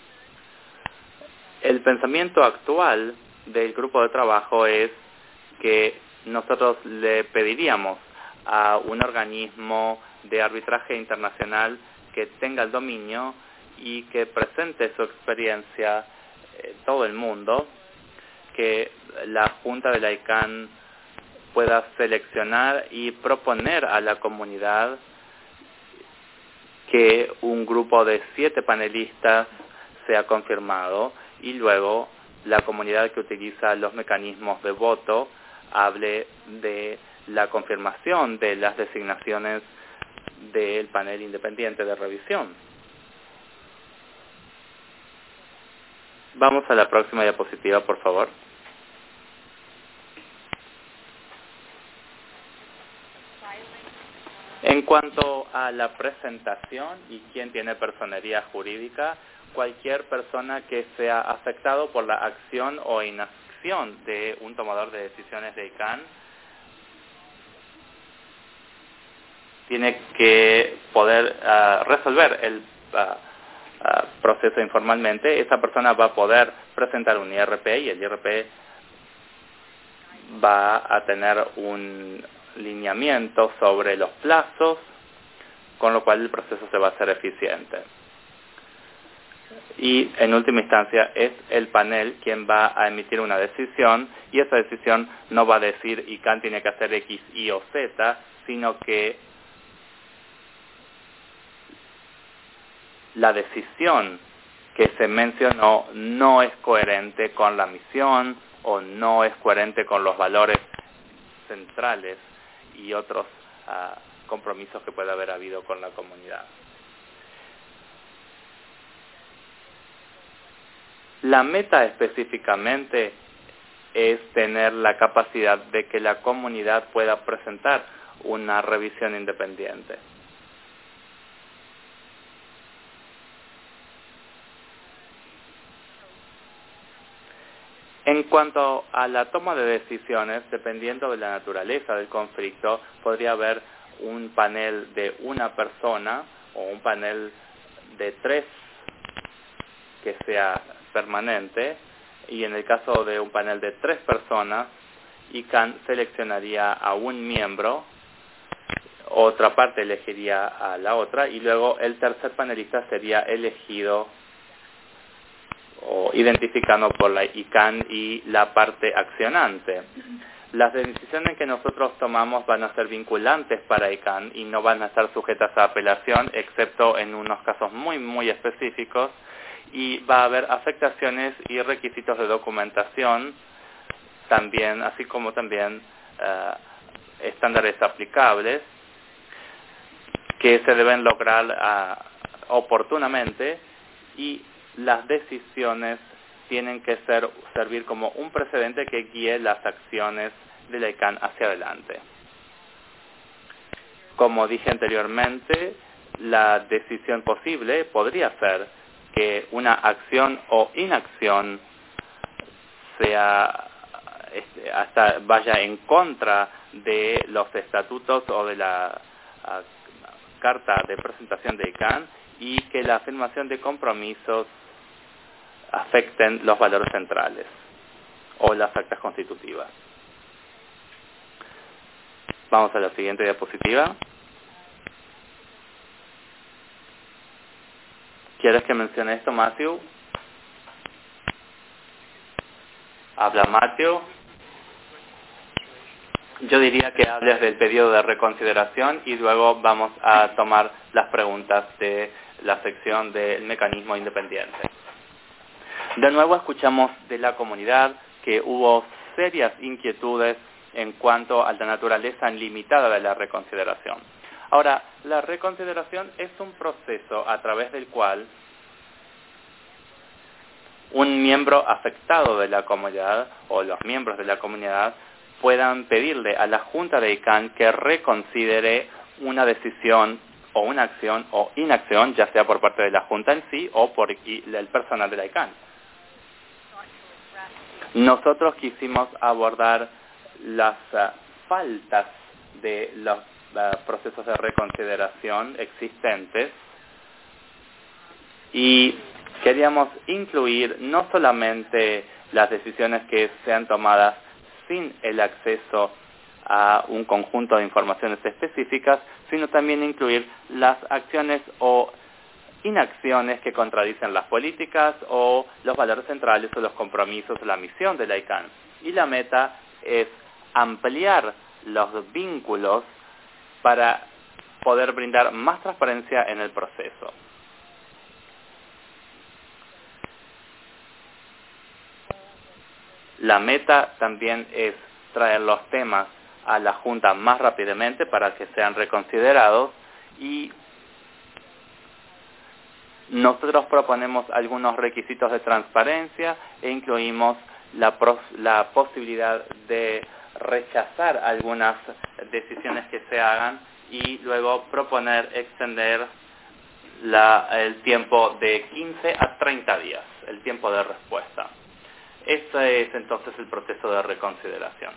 el pensamiento actual del grupo de trabajo es que nosotros le pediríamos a un organismo de arbitraje internacional que tenga el dominio y que presente su experiencia en todo el mundo, que la Junta de la ICANN pueda seleccionar y proponer a la comunidad que un grupo de 7 panelistas sea confirmado y luego la comunidad que utiliza los mecanismos de voto hable de la confirmación de las designaciones del panel independiente de revisión. Vamos a la próxima diapositiva, por favor. En cuanto a la presentación y quién tiene personería jurídica, cualquier persona que sea afectado por la acción o inacción de un tomador de decisiones de ICANN tiene que poder resolver el proceso informalmente. Esa persona va a poder presentar un IRP y el IRP va a tener un lineamiento sobre los plazos, con lo cual el proceso se va a hacer eficiente. Y en última instancia es el panel quien va a emitir una decisión, y esa decisión no va a decir ICANN tiene que hacer X, Y o Z, sino que la decisión que se mencionó no es coherente con la misión o no es coherente con los valores centrales y otros compromisos que puede haber habido con la comunidad. La meta específicamente es tener la capacidad de que la comunidad pueda presentar una revisión independiente. En cuanto a la toma de decisiones, dependiendo de la naturaleza del conflicto, podría haber un panel de una persona o un panel de 3 que sea permanente, y en el caso de un panel de 3 personas, ICANN seleccionaría a un miembro, otra parte elegiría a la otra, y luego el tercer panelista sería elegido o identificado por la ICANN y la parte accionante. Las decisiones que nosotros tomamos van a ser vinculantes para ICANN y no van a estar sujetas a apelación, excepto en unos casos muy, muy específicos, y va a haber afectaciones y requisitos de documentación también, así como también estándares aplicables que se deben lograr oportunamente, y las decisiones tienen que servir como un precedente que guíe las acciones de la ICANN hacia adelante. Como dije anteriormente, la decisión posible podría ser que una acción o inacción sea hasta vaya en contra de los estatutos o de la carta de presentación de ICANN, y que la afirmación de compromisos afecten los valores centrales o las actas constitutivas. Vamos a la siguiente diapositiva. ¿Quieres que mencione esto, Matthew? Habla Matthew. Yo diría que hables del periodo de reconsideración y luego vamos a tomar las preguntas de la sección del mecanismo independiente. De nuevo escuchamos de la comunidad que hubo serias inquietudes en cuanto a la naturaleza limitada de la reconsideración. Ahora, la reconsideración es un proceso a través del cual un miembro afectado de la comunidad o los miembros de la comunidad puedan pedirle a la Junta de ICANN que reconsidere una decisión o una acción o inacción, ya sea por parte de la Junta en sí o por el personal de la ICANN. Nosotros quisimos abordar las faltas de los procesos de reconsideración existentes y queríamos incluir no solamente las decisiones que sean tomadas sin el acceso a un conjunto de informaciones específicas, sino también incluir las acciones o inacciones que contradicen las políticas o los valores centrales o los compromisos de la misión de la ICANN. Y la meta es ampliar los vínculos para poder brindar más transparencia en el proceso. La meta también es traer los temas a la Junta más rápidamente para que sean reconsiderados, y nosotros proponemos algunos requisitos de transparencia e incluimos la posibilidad de rechazar algunas decisiones que se hagan y luego proponer extender el tiempo de 15 a 30 días, el tiempo de respuesta. Este es entonces el proceso de reconsideración.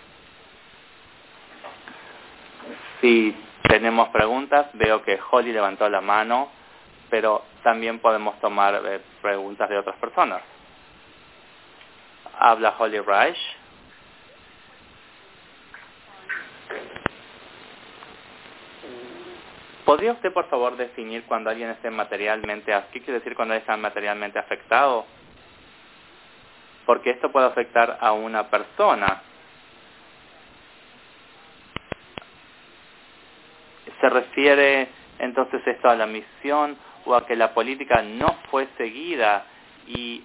Si tenemos preguntas, veo que Holly levantó la mano, pero también podemos tomar preguntas de otras personas. Habla Holly Reich. ¿Podría usted, por favor, definir cuando alguien esté materialmente, qué quiere decir cuando está materialmente afectado? Porque esto puede afectar a una persona. ¿Se refiere entonces esto a la misión o a que la política no fue seguida? Y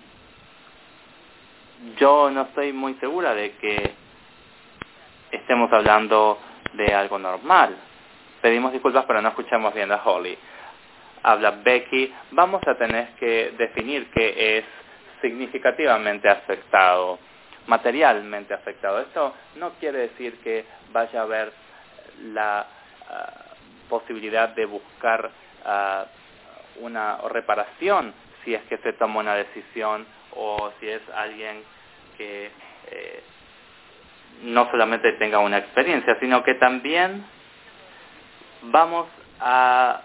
yo no estoy muy segura de que estemos hablando de algo normal. Pedimos disculpas, pero no escuchamos bien a Holly. Habla Becky. Vamos a tener que definir qué es significativamente afectado, materialmente afectado. Esto no quiere decir que vaya a haber la posibilidad de buscar una reparación si es que se toma una decisión o si es alguien que no solamente tenga una experiencia, sino que también vamos a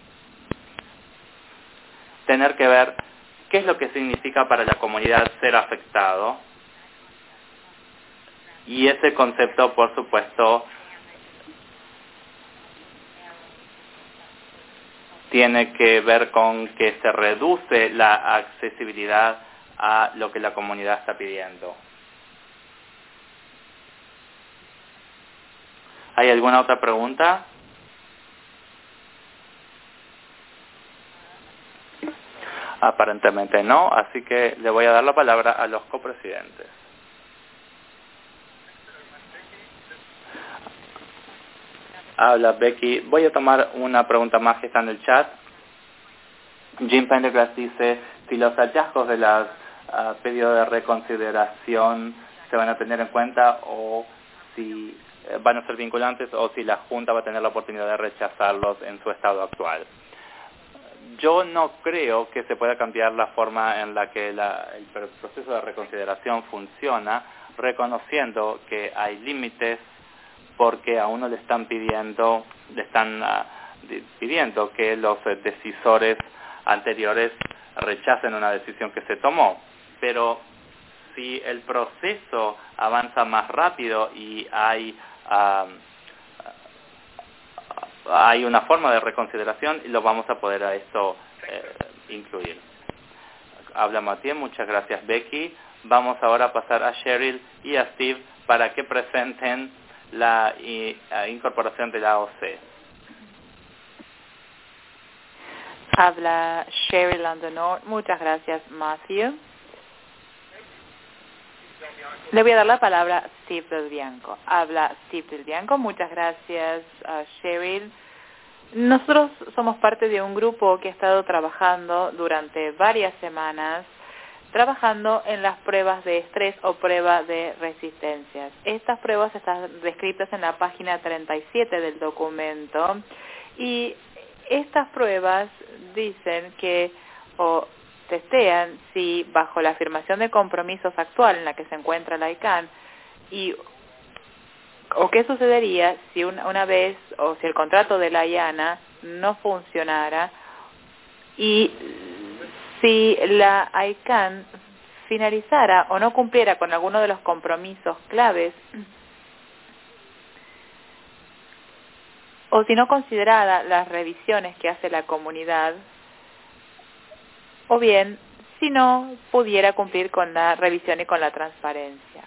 tener que ver qué es lo que significa para la comunidad ser afectado. Y ese concepto, por supuesto, tiene que ver con que se reduce la accesibilidad a lo que la comunidad está pidiendo. ¿Hay alguna otra pregunta? Aparentemente no, así que le voy a dar la palabra a los copresidentes. Habla Becky. Voy a tomar una pregunta más que está en el chat. Jim Pendergrass dice, si los hallazgos de las pedidos de reconsideración se van a tener en cuenta o si van a ser vinculantes o si la Junta va a tener la oportunidad de rechazarlos en su estado actual. Yo no creo que se pueda cambiar la forma en la que el proceso de reconsideración funciona, reconociendo que hay límites porque a uno le están pidiendo que los decisores anteriores rechacen una decisión que se tomó. Pero si el proceso avanza más rápido y hay una forma de reconsideración, lo vamos a poder a esto incluir. Habla Matías, muchas gracias Becky. Vamos ahora a pasar a Cheryl y a Steve para que presenten la incorporación de la AOC. Habla Cheryl Landonor. Muchas gracias, Matthew. Le voy a dar la palabra a Steve Del Bianco. Habla Steve Del Bianco. Muchas gracias, Cheryl. Nosotros somos parte de un grupo que ha estado trabajando durante varias semanas trabajando en las pruebas de estrés o pruebas de resistencias. Estas pruebas están descritas en la página 37 del documento y estas pruebas dicen que o testean si bajo la afirmación de compromisos actual en la que se encuentra la ICANN o qué sucedería si una vez o si el contrato de la IANA no funcionara y si la ICANN finalizara o no cumpliera con alguno de los compromisos claves o si no considerara las revisiones que hace la comunidad o bien si no pudiera cumplir con la revisión y con la transparencia.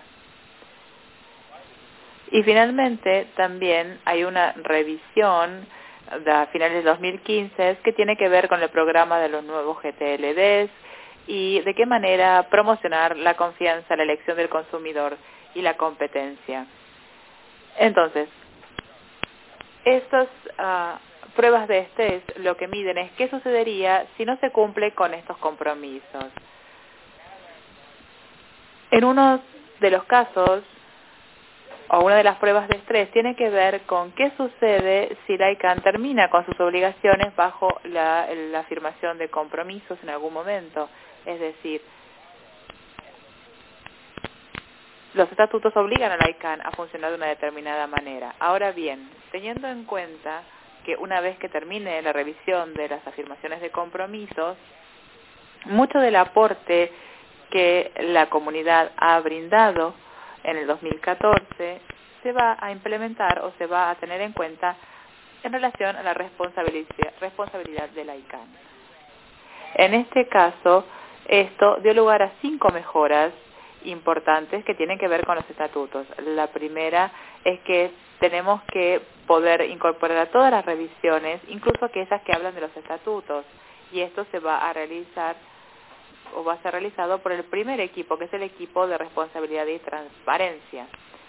Y finalmente también hay una revisión a finales de 2015 que tiene que ver con el programa de los nuevos GTLDs y de qué manera promocionar la confianza, la elección del consumidor y la competencia. Entonces, estas pruebas de estrés lo que miden es qué sucedería si no se cumple con estos compromisos. En uno de los casos, o una de las pruebas de estrés tiene que ver con qué sucede si la ICANN termina con sus obligaciones bajo la afirmación de compromisos en algún momento. Es decir, los estatutos obligan a la ICANN a funcionar de una determinada manera. Ahora bien, teniendo en cuenta que una vez que termine la revisión de las afirmaciones de compromisos, mucho del aporte que la comunidad ha brindado en el 2014 se va a implementar o se va a tener en cuenta en relación a la responsabilidad de la ICANN. En este caso, esto dio lugar a 5 mejoras importantes que tienen que ver con los estatutos. La primera es que tenemos que poder incorporar a todas las revisiones, incluso aquellas que hablan de los estatutos, y esto se va a realizar o va a ser realizado por el primer equipo, que es el equipo de responsabilidad y transparencia.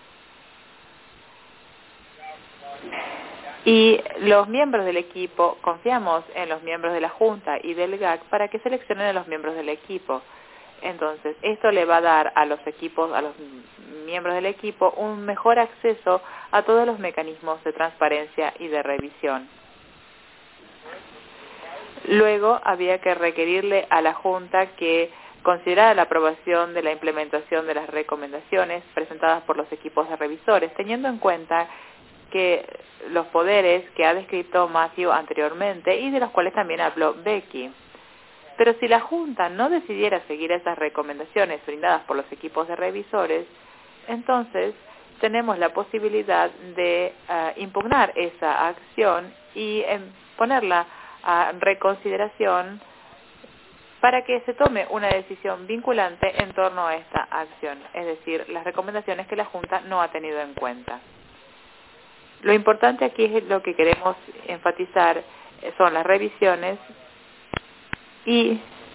Y los miembros del equipo, confiamos en los miembros de la Junta y del GAC para que seleccionen a los miembros del equipo. Entonces, esto le va a dar a los miembros del equipo un mejor acceso a todos los mecanismos de transparencia y de revisión. Luego había que requerirle a la Junta que considerar la aprobación de la implementación de las recomendaciones presentadas por los equipos de revisores, teniendo en cuenta que los poderes que ha descrito Matthew anteriormente y de los cuales también habló Becky. Pero si la Junta no decidiera seguir esas recomendaciones brindadas por los equipos de revisores, entonces tenemos la posibilidad de impugnar esa acción y ponerla a reconsideración para que se tome una decisión vinculante en torno a esta acción, es decir, las recomendaciones que la Junta no ha tenido en cuenta. Lo importante aquí es lo que queremos enfatizar, son las revisiones y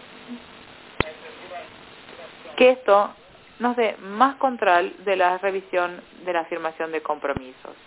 que esto nos dé más control de la revisión de la afirmación de compromisos.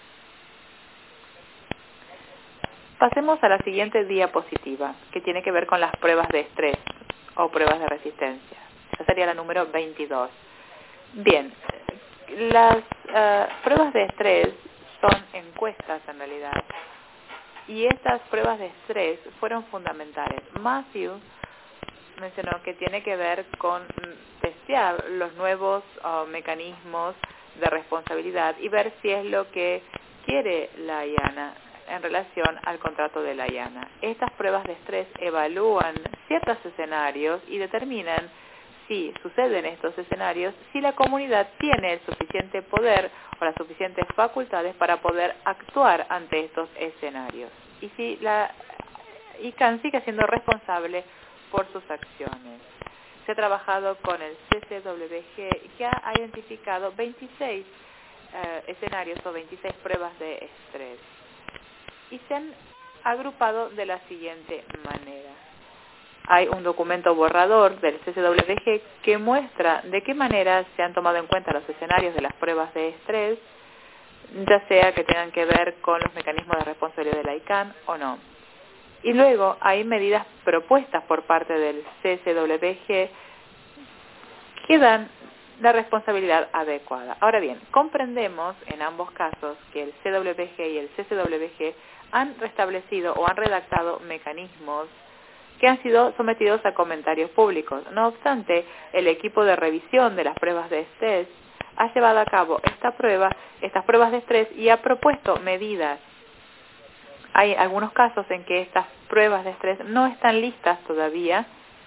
Pasemos a la siguiente diapositiva, que tiene que ver con las pruebas de estrés o pruebas de resistencia. Esa sería la número 22. Bien, las pruebas de estrés son encuestas en realidad, y estas pruebas de estrés fueron fundamentales. Matthew mencionó que tiene que ver con testear los nuevos mecanismos de responsabilidad y ver si es lo que quiere la IANA en relación al contrato de la IANA. Estas pruebas de estrés evalúan ciertos escenarios y determinan si suceden estos escenarios, si la comunidad tiene el suficiente poder o las suficientes facultades para poder actuar ante estos escenarios y si la ICANN sigue siendo responsable por sus acciones. Se ha trabajado con el CCWG, que ha identificado 26 escenarios o 26 pruebas de estrés y se han agrupado de la siguiente manera. Hay un documento borrador del CCWG que muestra de qué manera se han tomado en cuenta los escenarios de las pruebas de estrés, ya sea que tengan que ver con los mecanismos de responsabilidad de la ICANN o no. Y luego hay medidas propuestas por parte del CCWG que dan la responsabilidad adecuada. Ahora bien, comprendemos en ambos casos que el CWG y el CCWG han restablecido o han redactado mecanismos que han sido sometidos a comentarios públicos. No obstante, el equipo de revisión de las pruebas de estrés ha llevado a cabo estas pruebas de estrés y ha propuesto medidas. Hay algunos casos en que estas pruebas de estrés no están listas todavía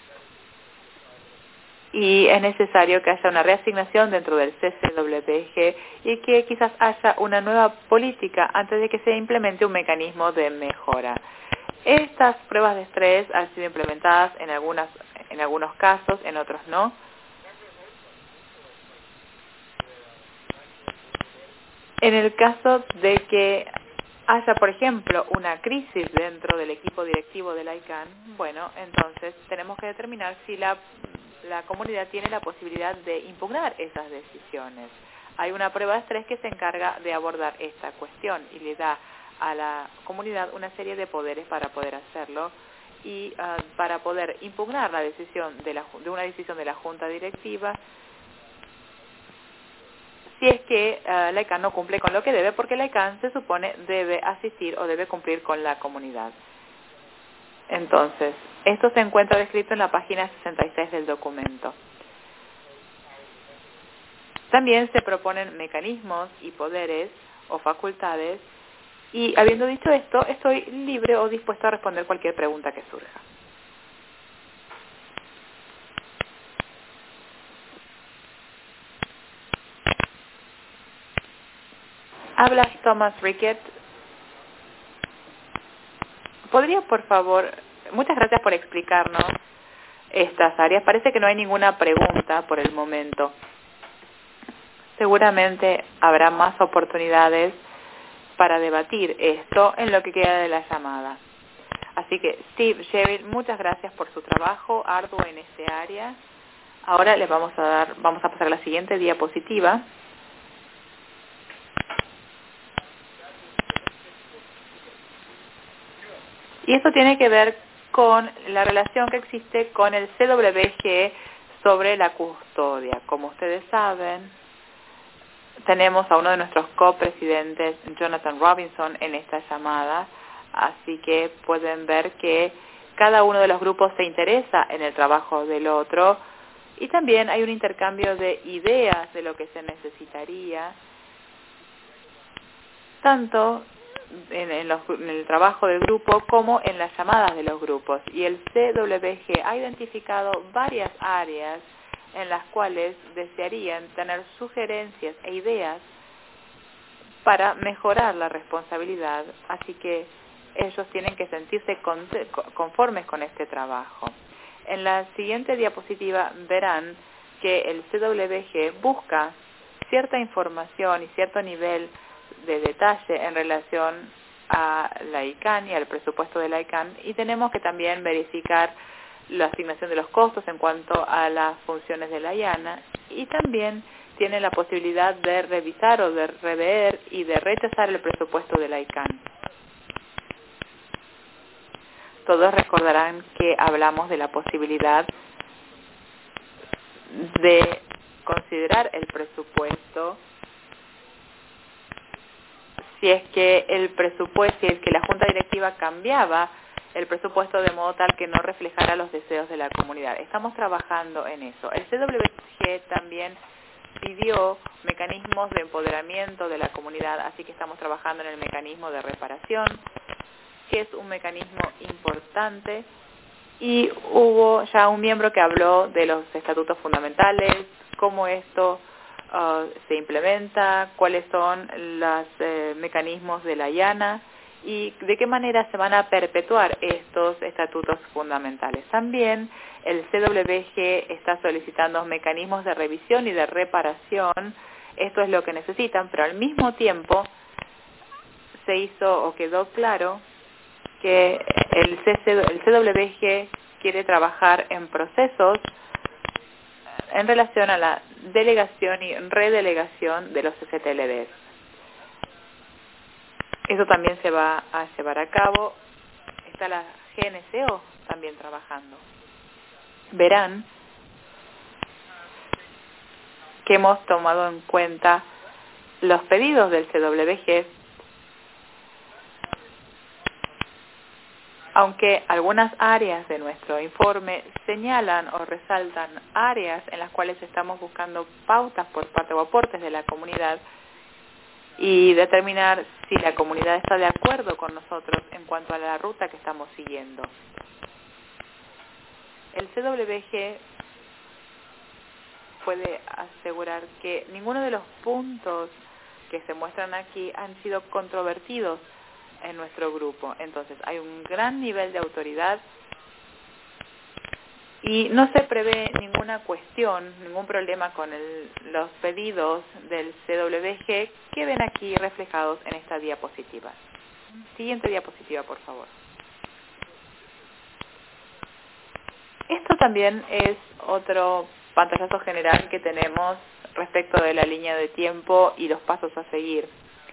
y es necesario que haya una reasignación dentro del CCWG y que quizás haya una nueva política antes de que se implemente un mecanismo de mejora. Estas pruebas de estrés han sido implementadas en algunos casos, en otros no. En el caso de que haya, por ejemplo, una crisis dentro del equipo directivo de la ICANN, bueno, entonces tenemos que determinar si la comunidad tiene la posibilidad de impugnar esas decisiones. Hay una prueba de estrés que se encarga de abordar esta cuestión y le da a la comunidad una serie de poderes para poder hacerlo y para poder impugnar la decisión de una decisión de la Junta Directiva si es que la ICANN no cumple con lo que debe, porque la ICANN se supone debe asistir o debe cumplir con la comunidad. Entonces, esto se encuentra descrito en la página 66 del documento. También se proponen mecanismos y poderes o facultades y, habiendo dicho esto, estoy libre o dispuesto a responder cualquier pregunta que surja. Habla Thomas Rickett. ¿Podría, por favor, muchas gracias por explicarnos estas áreas? Parece que no hay ninguna pregunta por el momento. Seguramente habrá más oportunidades para debatir esto en lo que queda de la llamada. Así que, Steve, Cheryl, muchas gracias por su trabajo arduo en este área. Ahora vamos a pasar a la siguiente diapositiva. Y esto tiene que ver con la relación que existe con el CWG sobre la custodia. Como ustedes saben, tenemos a uno de nuestros copresidentes, Jonathan Robinson, en esta llamada, así que pueden ver que cada uno de los grupos se interesa en el trabajo del otro Y también hay un intercambio de ideas de lo que se necesitaría, tanto en el trabajo del grupo como en las llamadas de los grupos. Y el CWG ha identificado varias áreas en las cuales desearían tener sugerencias e ideas para mejorar la responsabilidad, así que ellos tienen que sentirse conformes con este trabajo. En la siguiente diapositiva verán que el CWG busca cierta información y cierto nivel de detalle en relación a la ICANN y al presupuesto de la ICANN, y tenemos que también verificar la asignación de los costos en cuanto a las funciones de la IANA, y también tiene la posibilidad de revisar o de rever y de rechazar el presupuesto de la ICANN. Todos recordarán que hablamos de la posibilidad de considerar el presupuesto si es que la Junta Directiva cambiaba el presupuesto de modo tal que no reflejara los deseos de la comunidad. Estamos trabajando en eso. El CWG también pidió mecanismos de empoderamiento de la comunidad, así que estamos trabajando en el mecanismo de reparación, que es un mecanismo importante, y hubo ya un miembro que habló de los estatutos fundamentales, cómo esto se implementa, cuáles son los mecanismos de la IANA y de qué manera se van a perpetuar estos estatutos fundamentales. También el CWG está solicitando mecanismos de revisión y de reparación. Esto es lo que necesitan, pero al mismo tiempo se hizo o quedó claro que el CWG quiere trabajar en procesos en relación a la delegación y redelegación de los STLDs. Eso también se va a llevar a cabo. Está la GNCO también trabajando. Verán que hemos tomado en cuenta los pedidos del CWG, aunque algunas áreas de nuestro informe señalan o resaltan áreas en las cuales estamos buscando pautas por parte o aportes de la comunidad y determinar si la comunidad está de acuerdo con nosotros en cuanto a la ruta que estamos siguiendo. El CWG puede asegurar que ninguno de los puntos que se muestran aquí han sido controvertidos en nuestro grupo. Entonces, hay un gran nivel de autoridad y no se prevé ninguna cuestión, ningún problema con los pedidos del CWG que ven aquí reflejados en esta diapositiva. Siguiente diapositiva, por favor. Esto también es otro pantallazo general que tenemos respecto de la línea de tiempo y los pasos a seguir.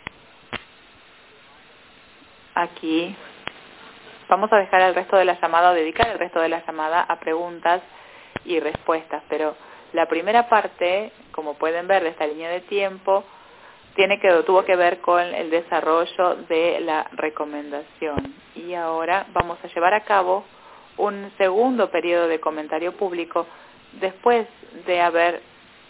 Aquí vamos a dejar el resto de la llamada, o dedicar el resto de la llamada a preguntas y respuestas, pero la primera parte, como pueden ver de esta línea de tiempo, tuvo que ver con el desarrollo de la recomendación. Y ahora vamos a llevar a cabo un segundo periodo de comentario público después de haber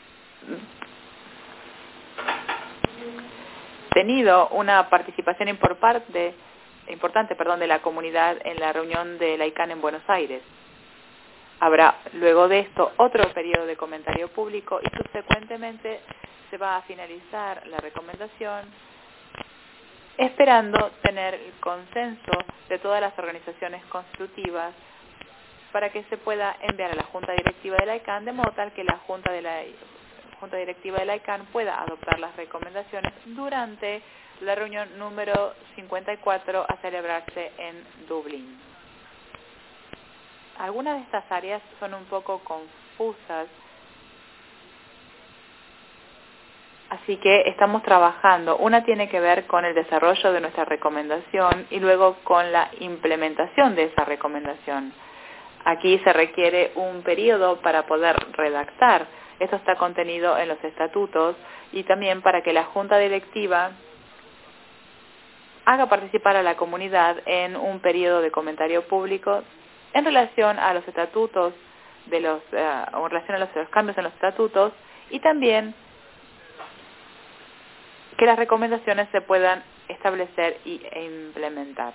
tenido una participación importante de la comunidad en la reunión de la ICANN en Buenos Aires. Habrá luego de esto otro periodo de comentario público y subsecuentemente se va a finalizar la recomendación, esperando tener el consenso de todas las organizaciones constitutivas para que se pueda enviar a la Junta Directiva de la ICANN, de modo tal que la Junta Directiva de la ICANN pueda adoptar las recomendaciones durante la reunión número 54 a celebrarse en Dublín. Algunas de estas áreas son un poco confusas, así que estamos trabajando. Una tiene que ver con el desarrollo de nuestra recomendación y luego con la implementación de esa recomendación. Aquí se requiere un periodo para poder redactar. Esto está contenido en los estatutos y también para que la Junta Directiva haga participar a la comunidad en un periodo de comentario público en relación a los estatutos en relación a los cambios en los estatutos, y también que las recomendaciones se puedan establecer e implementar.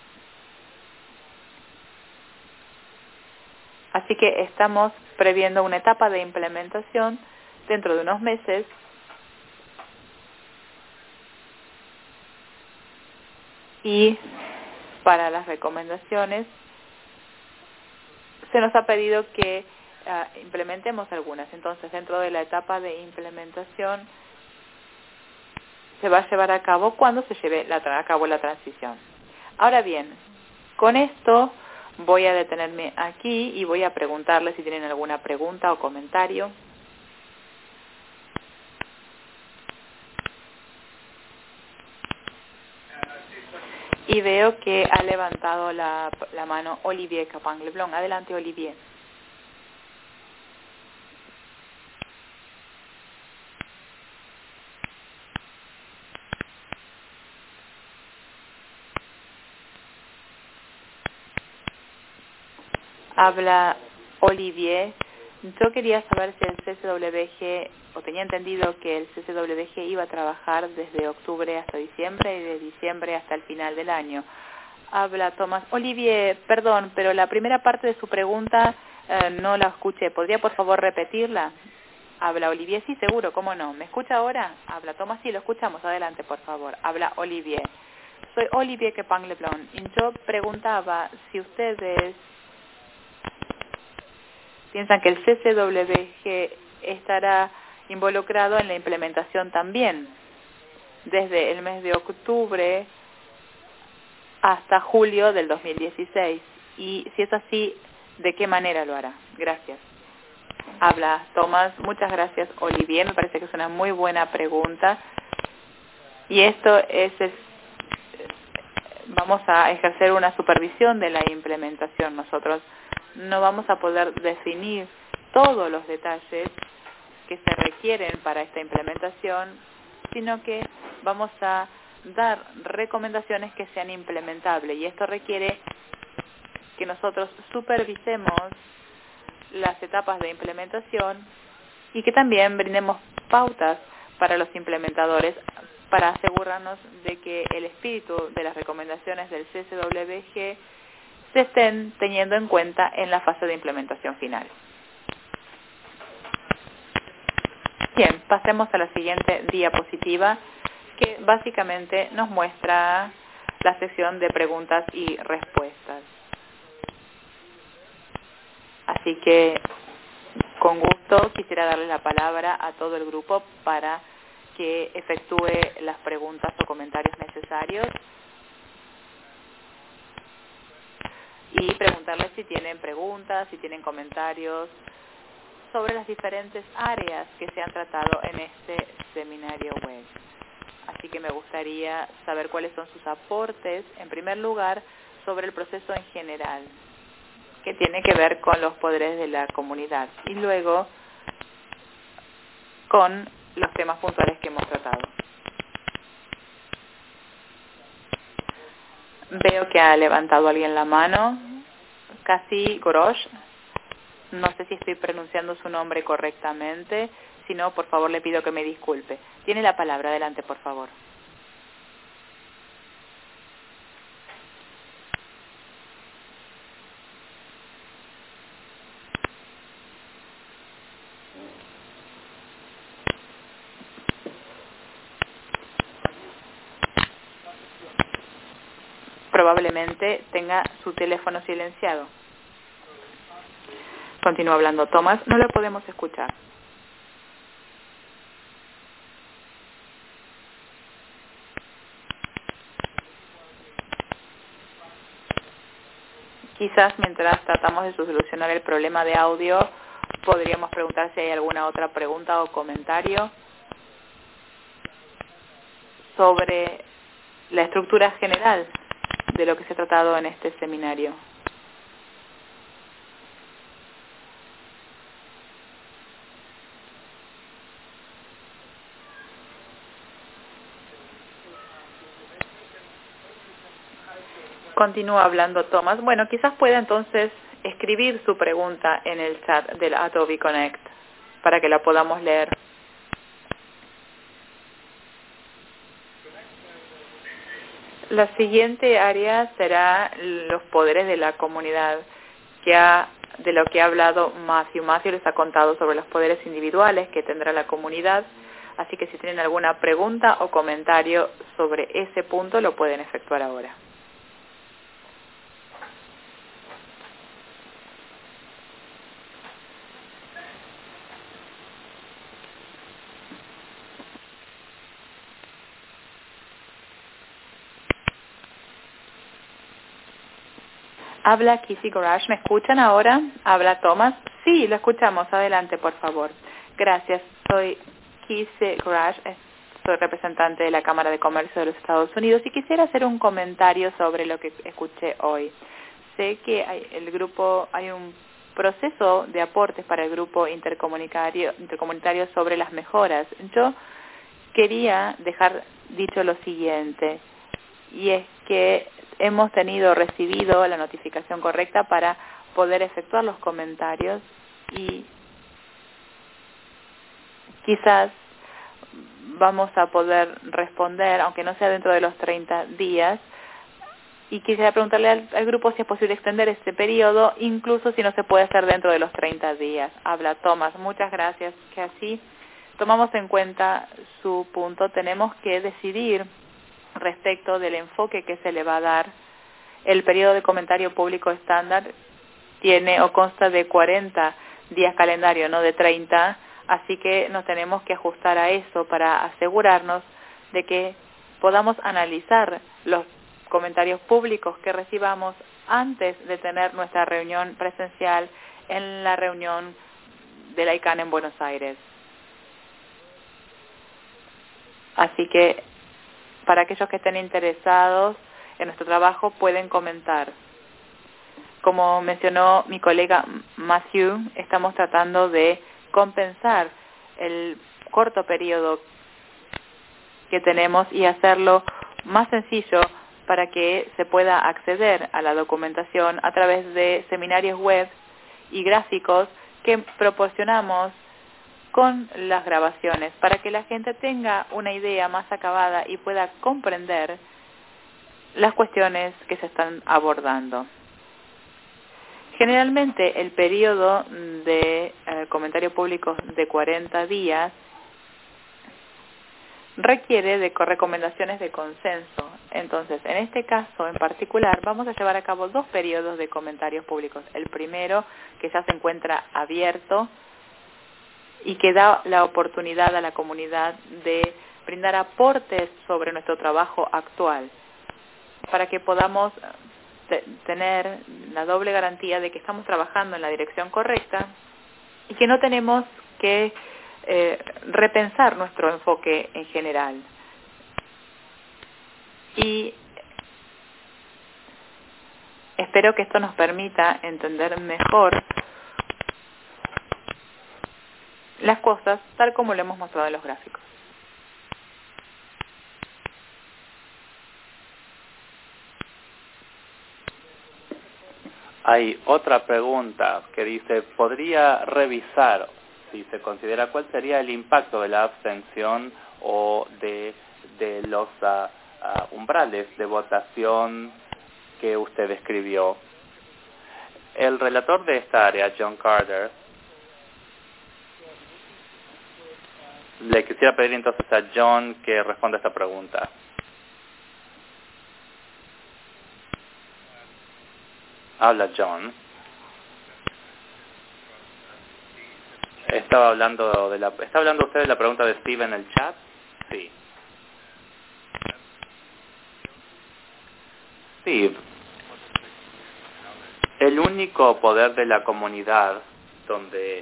Así que estamos previendo una etapa de implementación dentro de unos meses, y para las recomendaciones se nos ha pedido que implementemos algunas. Entonces, dentro de la etapa de implementación se va a llevar a cabo cuando se lleve a cabo la transición. Ahora bien, con esto voy a detenerme aquí y voy a preguntarles si tienen alguna pregunta o comentario. Y veo que ha levantado la mano Olivier Capang-Leblon. Adelante, Olivier. Habla Olivier. Yo quería saber si el CCWG, o tenía entendido que el CCWG iba a trabajar desde octubre hasta diciembre y de diciembre hasta el final del año. Habla Tomás. Olivier, perdón, pero la primera parte de su pregunta no la escuché. ¿Podría por favor repetirla? Habla Olivier. Sí, seguro, ¿cómo no? ¿Me escucha ahora? Habla Tomás. Sí, lo escuchamos. Adelante, por favor. Habla Olivier. Soy Olivier Capang-Leblon y yo preguntaba si ustedes piensan que el CCWG estará involucrado en la implementación también, desde el mes de octubre hasta julio del 2016. Y si es así, ¿de qué manera lo hará? Gracias. Habla Tomás. Muchas gracias, Olivier. Me parece que es una muy buena pregunta. Y esto vamos a ejercer una supervisión de la implementación. Nosotros no vamos a poder definir todos los detalles que se requieren para esta implementación, sino que vamos a dar recomendaciones que sean implementables, y esto requiere que nosotros supervisemos las etapas de implementación y que también brindemos pautas para los implementadores para asegurarnos de que el espíritu de las recomendaciones del CCWG se estén teniendo en cuenta en la fase de implementación final. Bien, pasemos a la siguiente diapositiva, que básicamente nos muestra la sección de preguntas y respuestas. Así que, con gusto, quisiera darle la palabra a todo el grupo para que efectúe las preguntas o comentarios necesarios y preguntarles si tienen preguntas, si tienen comentarios sobre las diferentes áreas que se han tratado en este seminario web. Así que me gustaría saber cuáles son sus aportes, en primer lugar, sobre el proceso en general, que tiene que ver con los poderes de la comunidad, y luego con los temas puntuales que hemos tratado. Veo que ha levantado alguien la mano, Casi Gorosh. No sé si estoy pronunciando su nombre correctamente. Si no, por favor, le pido que me disculpe. Tiene la palabra. Adelante, por favor. Probablemente tenga su teléfono silenciado. Continúa hablando Tomás. No lo podemos escuchar. Quizás mientras tratamos de solucionar el problema de audio, podríamos preguntar si hay alguna otra pregunta o comentario sobre la estructura general de lo que se ha tratado en este seminario. Continúa hablando Tomás. Bueno, quizás pueda entonces escribir su pregunta en el chat del Adobe Connect para que la podamos leer. La siguiente área será los poderes de la comunidad, de lo que ha hablado Matthew. Matthew les ha contado sobre los poderes individuales que tendrá la comunidad, así que si tienen alguna pregunta o comentario sobre ese punto lo pueden efectuar ahora. Habla Kissy Garage. ¿Me escuchan ahora? Habla Thomas. Sí, lo escuchamos. Adelante, por favor. Gracias. Soy Kissy Garage. Soy representante de la Cámara de Comercio de los Estados Unidos y quisiera hacer un comentario sobre lo que escuché hoy. Sé que hay un proceso de aportes para el grupo intercomunitario sobre las mejoras. Yo quería dejar dicho lo siguiente, y es que hemos recibido la notificación correcta para poder efectuar los comentarios y quizás vamos a poder responder, aunque no sea dentro de los 30 días, y quisiera preguntarle al grupo si es posible extender este periodo, incluso si no se puede hacer dentro de los 30 días. Habla Thomas. Muchas gracias, que así tomamos en cuenta su punto. Tenemos que decidir respecto del enfoque que se le va a dar. El periodo de comentario público estándar consta de 40 días calendario, no de 30, así que nos tenemos que ajustar a eso para asegurarnos de que podamos analizar los comentarios públicos que recibamos antes de tener nuestra reunión presencial en la reunión de la ICANN en Buenos Aires. Así que para aquellos que estén interesados en nuestro trabajo pueden comentar. Como mencionó mi colega Matthew, estamos tratando de compensar el corto periodo que tenemos y hacerlo más sencillo para que se pueda acceder a la documentación a través de seminarios web y gráficos que proporcionamos con las grabaciones para que la gente tenga una idea más acabada y pueda comprender las cuestiones que se están abordando. Generalmente el periodo de comentario público de 40 días requiere de recomendaciones de consenso. Entonces, en este caso en particular, vamos a llevar a cabo 2 periodos de comentarios públicos. El primero, que ya se encuentra abierto y que da la oportunidad a la comunidad de brindar aportes sobre nuestro trabajo actual, para que podamos tener la doble garantía de que estamos trabajando en la dirección correcta y que no tenemos que repensar nuestro enfoque en general. Y espero que esto nos permita entender mejor las cosas tal como lo hemos mostrado en los gráficos. Hay otra pregunta que dice, ¿podría revisar si se considera cuál sería el impacto de la abstención o de los umbrales de votación que usted escribió? El relator de esta área, John Carter, le quisiera pedir entonces a John que responda a esta pregunta. Habla John. ¿Está hablando usted de la pregunta de Steve en el chat? Sí. Sí. El único poder de la comunidad donde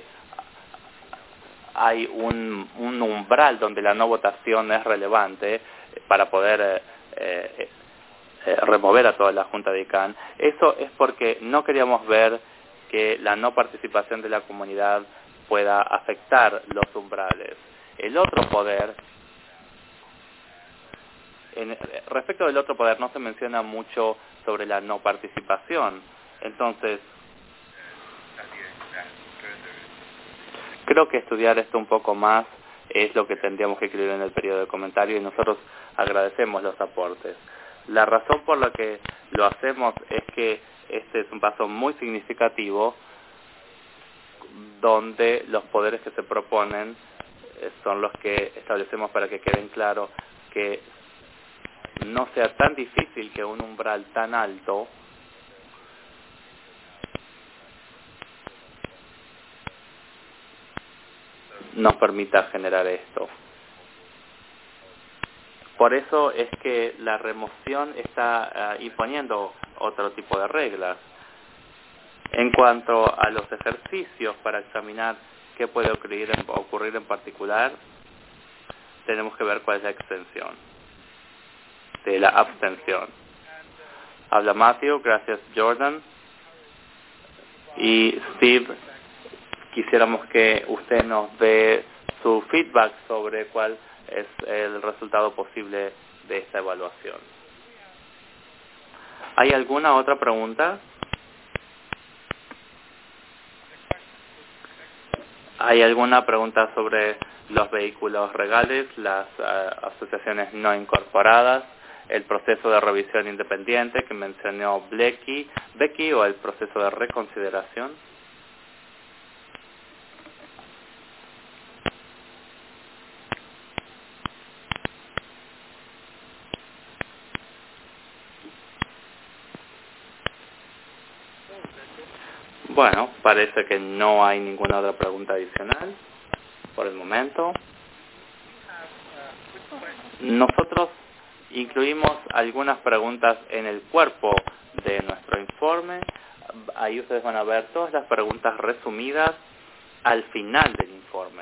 hay un umbral donde la no votación es relevante para poder remover a toda la Junta de ICANN, eso es porque no queríamos ver que la no participación de la comunidad pueda afectar los umbrales. El otro poder, respecto del otro poder, no se menciona mucho sobre la no participación. Entonces, Creo que estudiar esto un poco más es lo que tendríamos que escribir en el periodo de comentario y nosotros agradecemos los aportes. La razón por la que lo hacemos es que este es un paso muy significativo donde los poderes que se proponen son los que establecemos para que queden claros que no sea tan difícil que un umbral tan alto nos permita generar esto. Por eso es que la remoción está imponiendo otro tipo de reglas. En cuanto a los ejercicios para examinar qué puede ocurrir en particular, tenemos que ver cuál es la extensión de la abstención. Habla Matthew, gracias Jordan. Y Steve, quisiéramos que usted nos dé su feedback sobre cuál es el resultado posible de esta evaluación. ¿Hay alguna otra pregunta? ¿Hay alguna pregunta sobre los vehículos regales, las asociaciones no incorporadas, el proceso de revisión independiente que mencionó Becky o el proceso de reconsideración? Bueno, parece que no hay ninguna otra pregunta adicional por el momento. Nosotros incluimos algunas preguntas en el cuerpo de nuestro informe. Ahí ustedes van a ver todas las preguntas resumidas al final del informe.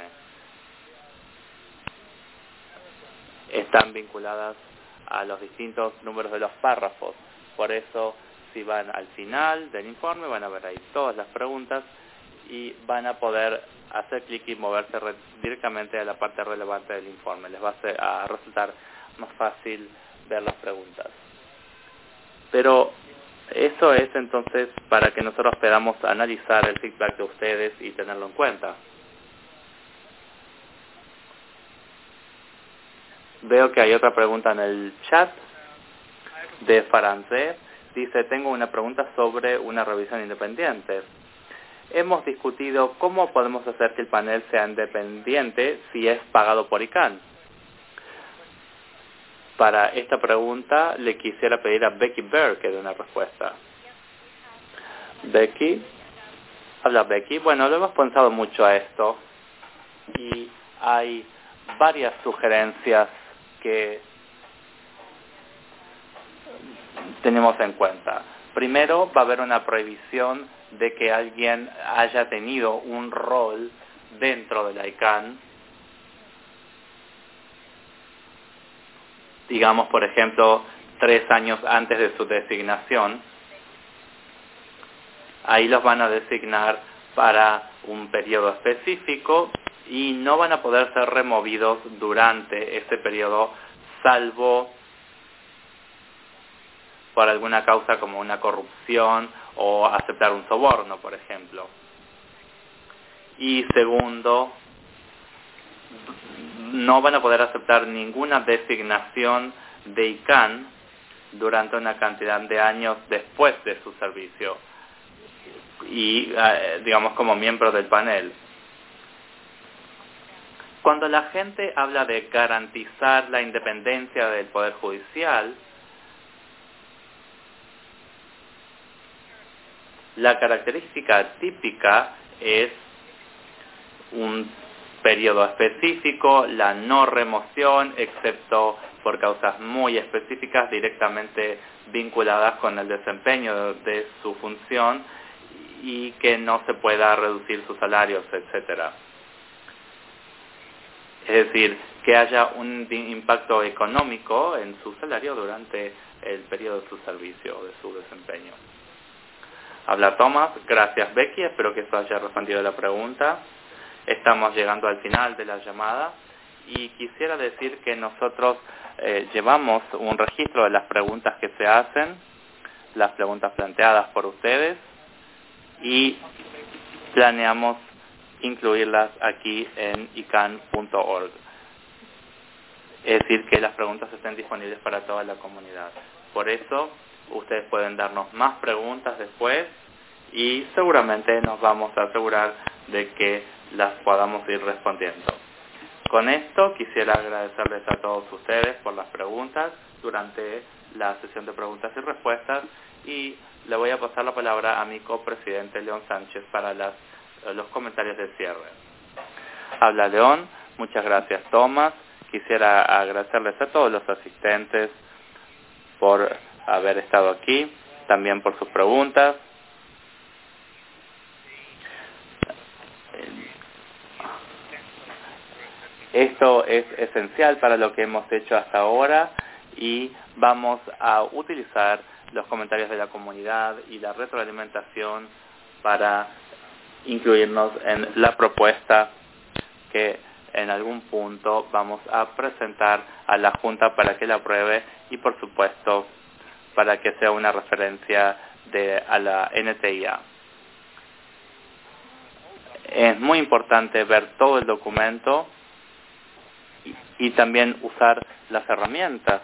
Están vinculadas a los distintos números de los párrafos. Por eso, si van al final del informe, van a ver ahí todas las preguntas y van a poder hacer clic y moverse directamente a la parte relevante del informe. Les va a resultar más fácil ver las preguntas. Pero eso es entonces para que nosotros podamos analizar el feedback de ustedes y tenerlo en cuenta. Veo que hay otra pregunta en el chat de Farancé. Dice, tengo una pregunta sobre una revisión independiente. Hemos discutido cómo podemos hacer que el panel sea independiente si es pagado por ICANN. Para esta pregunta le quisiera pedir a Becky Bear que dé una respuesta. Becky. Habla Becky. Bueno, lo hemos pensado mucho a esto y hay varias sugerencias que tenemos en cuenta. Primero, va a haber una prohibición de que alguien haya tenido un rol dentro de la ICANN. Digamos, por ejemplo, 3 años antes de su designación. Ahí los van a designar para un periodo específico y no van a poder ser removidos durante ese periodo, salvo por alguna causa como una corrupción o aceptar un soborno, por ejemplo. Y segundo, no van a poder aceptar ninguna designación de ICANN durante una cantidad de años después de su servicio y, digamos, como miembro del panel. Cuando la gente habla de garantizar la independencia del Poder Judicial, la característica típica es un periodo específico, la no remoción, excepto por causas muy específicas directamente vinculadas con el desempeño de su función y que no se pueda reducir sus salarios, etcétera. Es decir, que haya un impacto económico en su salario durante el periodo de su servicio, de su desempeño. Habla Thomas. Gracias, Becky. Espero que eso haya respondido la pregunta. Estamos llegando al final de la llamada y quisiera decir que nosotros llevamos un registro de las preguntas que se hacen, las preguntas planteadas por ustedes, y planeamos incluirlas aquí en icann.org. Es decir, que las preguntas estén disponibles para toda la comunidad. Por eso, ustedes pueden darnos más preguntas después y seguramente nos vamos a asegurar de que las podamos ir respondiendo. Con esto quisiera agradecerles a todos ustedes por las preguntas durante la sesión de preguntas y respuestas y le voy a pasar la palabra a mi copresidente León Sánchez para los comentarios de cierre. Habla León, muchas gracias Tomás. Quisiera agradecerles a todos los asistentes por haber estado aquí, también por sus preguntas. Esto es esencial para lo que hemos hecho hasta ahora y vamos a utilizar los comentarios de la comunidad y la retroalimentación para incluirnos en la propuesta que en algún punto vamos a presentar a la Junta para que la apruebe y por supuesto para que sea una referencia a la NTIA. Es muy importante ver todo el documento y también usar las herramientas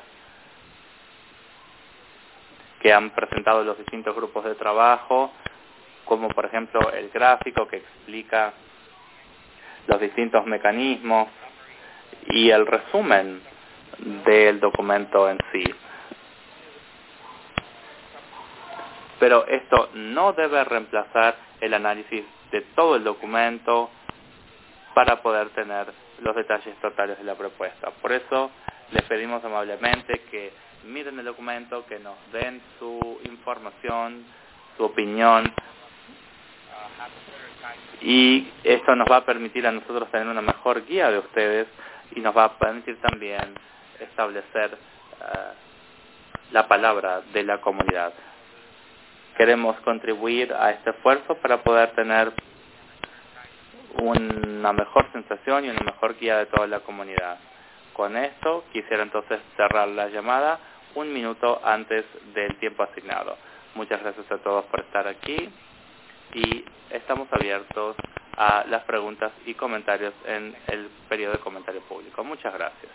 que han presentado los distintos grupos de trabajo, como por ejemplo el gráfico que explica los distintos mecanismos y el resumen del documento en sí. Pero esto no debe reemplazar el análisis de todo el documento para poder tener los detalles totales de la propuesta. Por eso les pedimos amablemente que miren el documento, que nos den su información, su opinión, y esto nos va a permitir a nosotros tener una mejor guía de ustedes y nos va a permitir también establecer la palabra de la comunidad. Queremos contribuir a este esfuerzo para poder tener una mejor sensación y una mejor guía de toda la comunidad. Con esto quisiera entonces cerrar la llamada 1 minuto antes del tiempo asignado. Muchas gracias a todos por estar aquí y estamos abiertos a las preguntas y comentarios en el periodo de comentario público. Muchas gracias.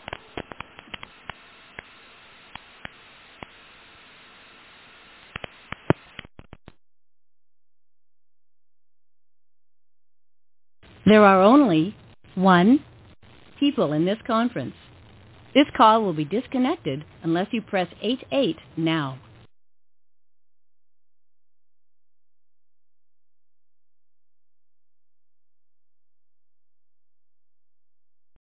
There are only 1 people in this conference. This call will be disconnected unless you press 88 now.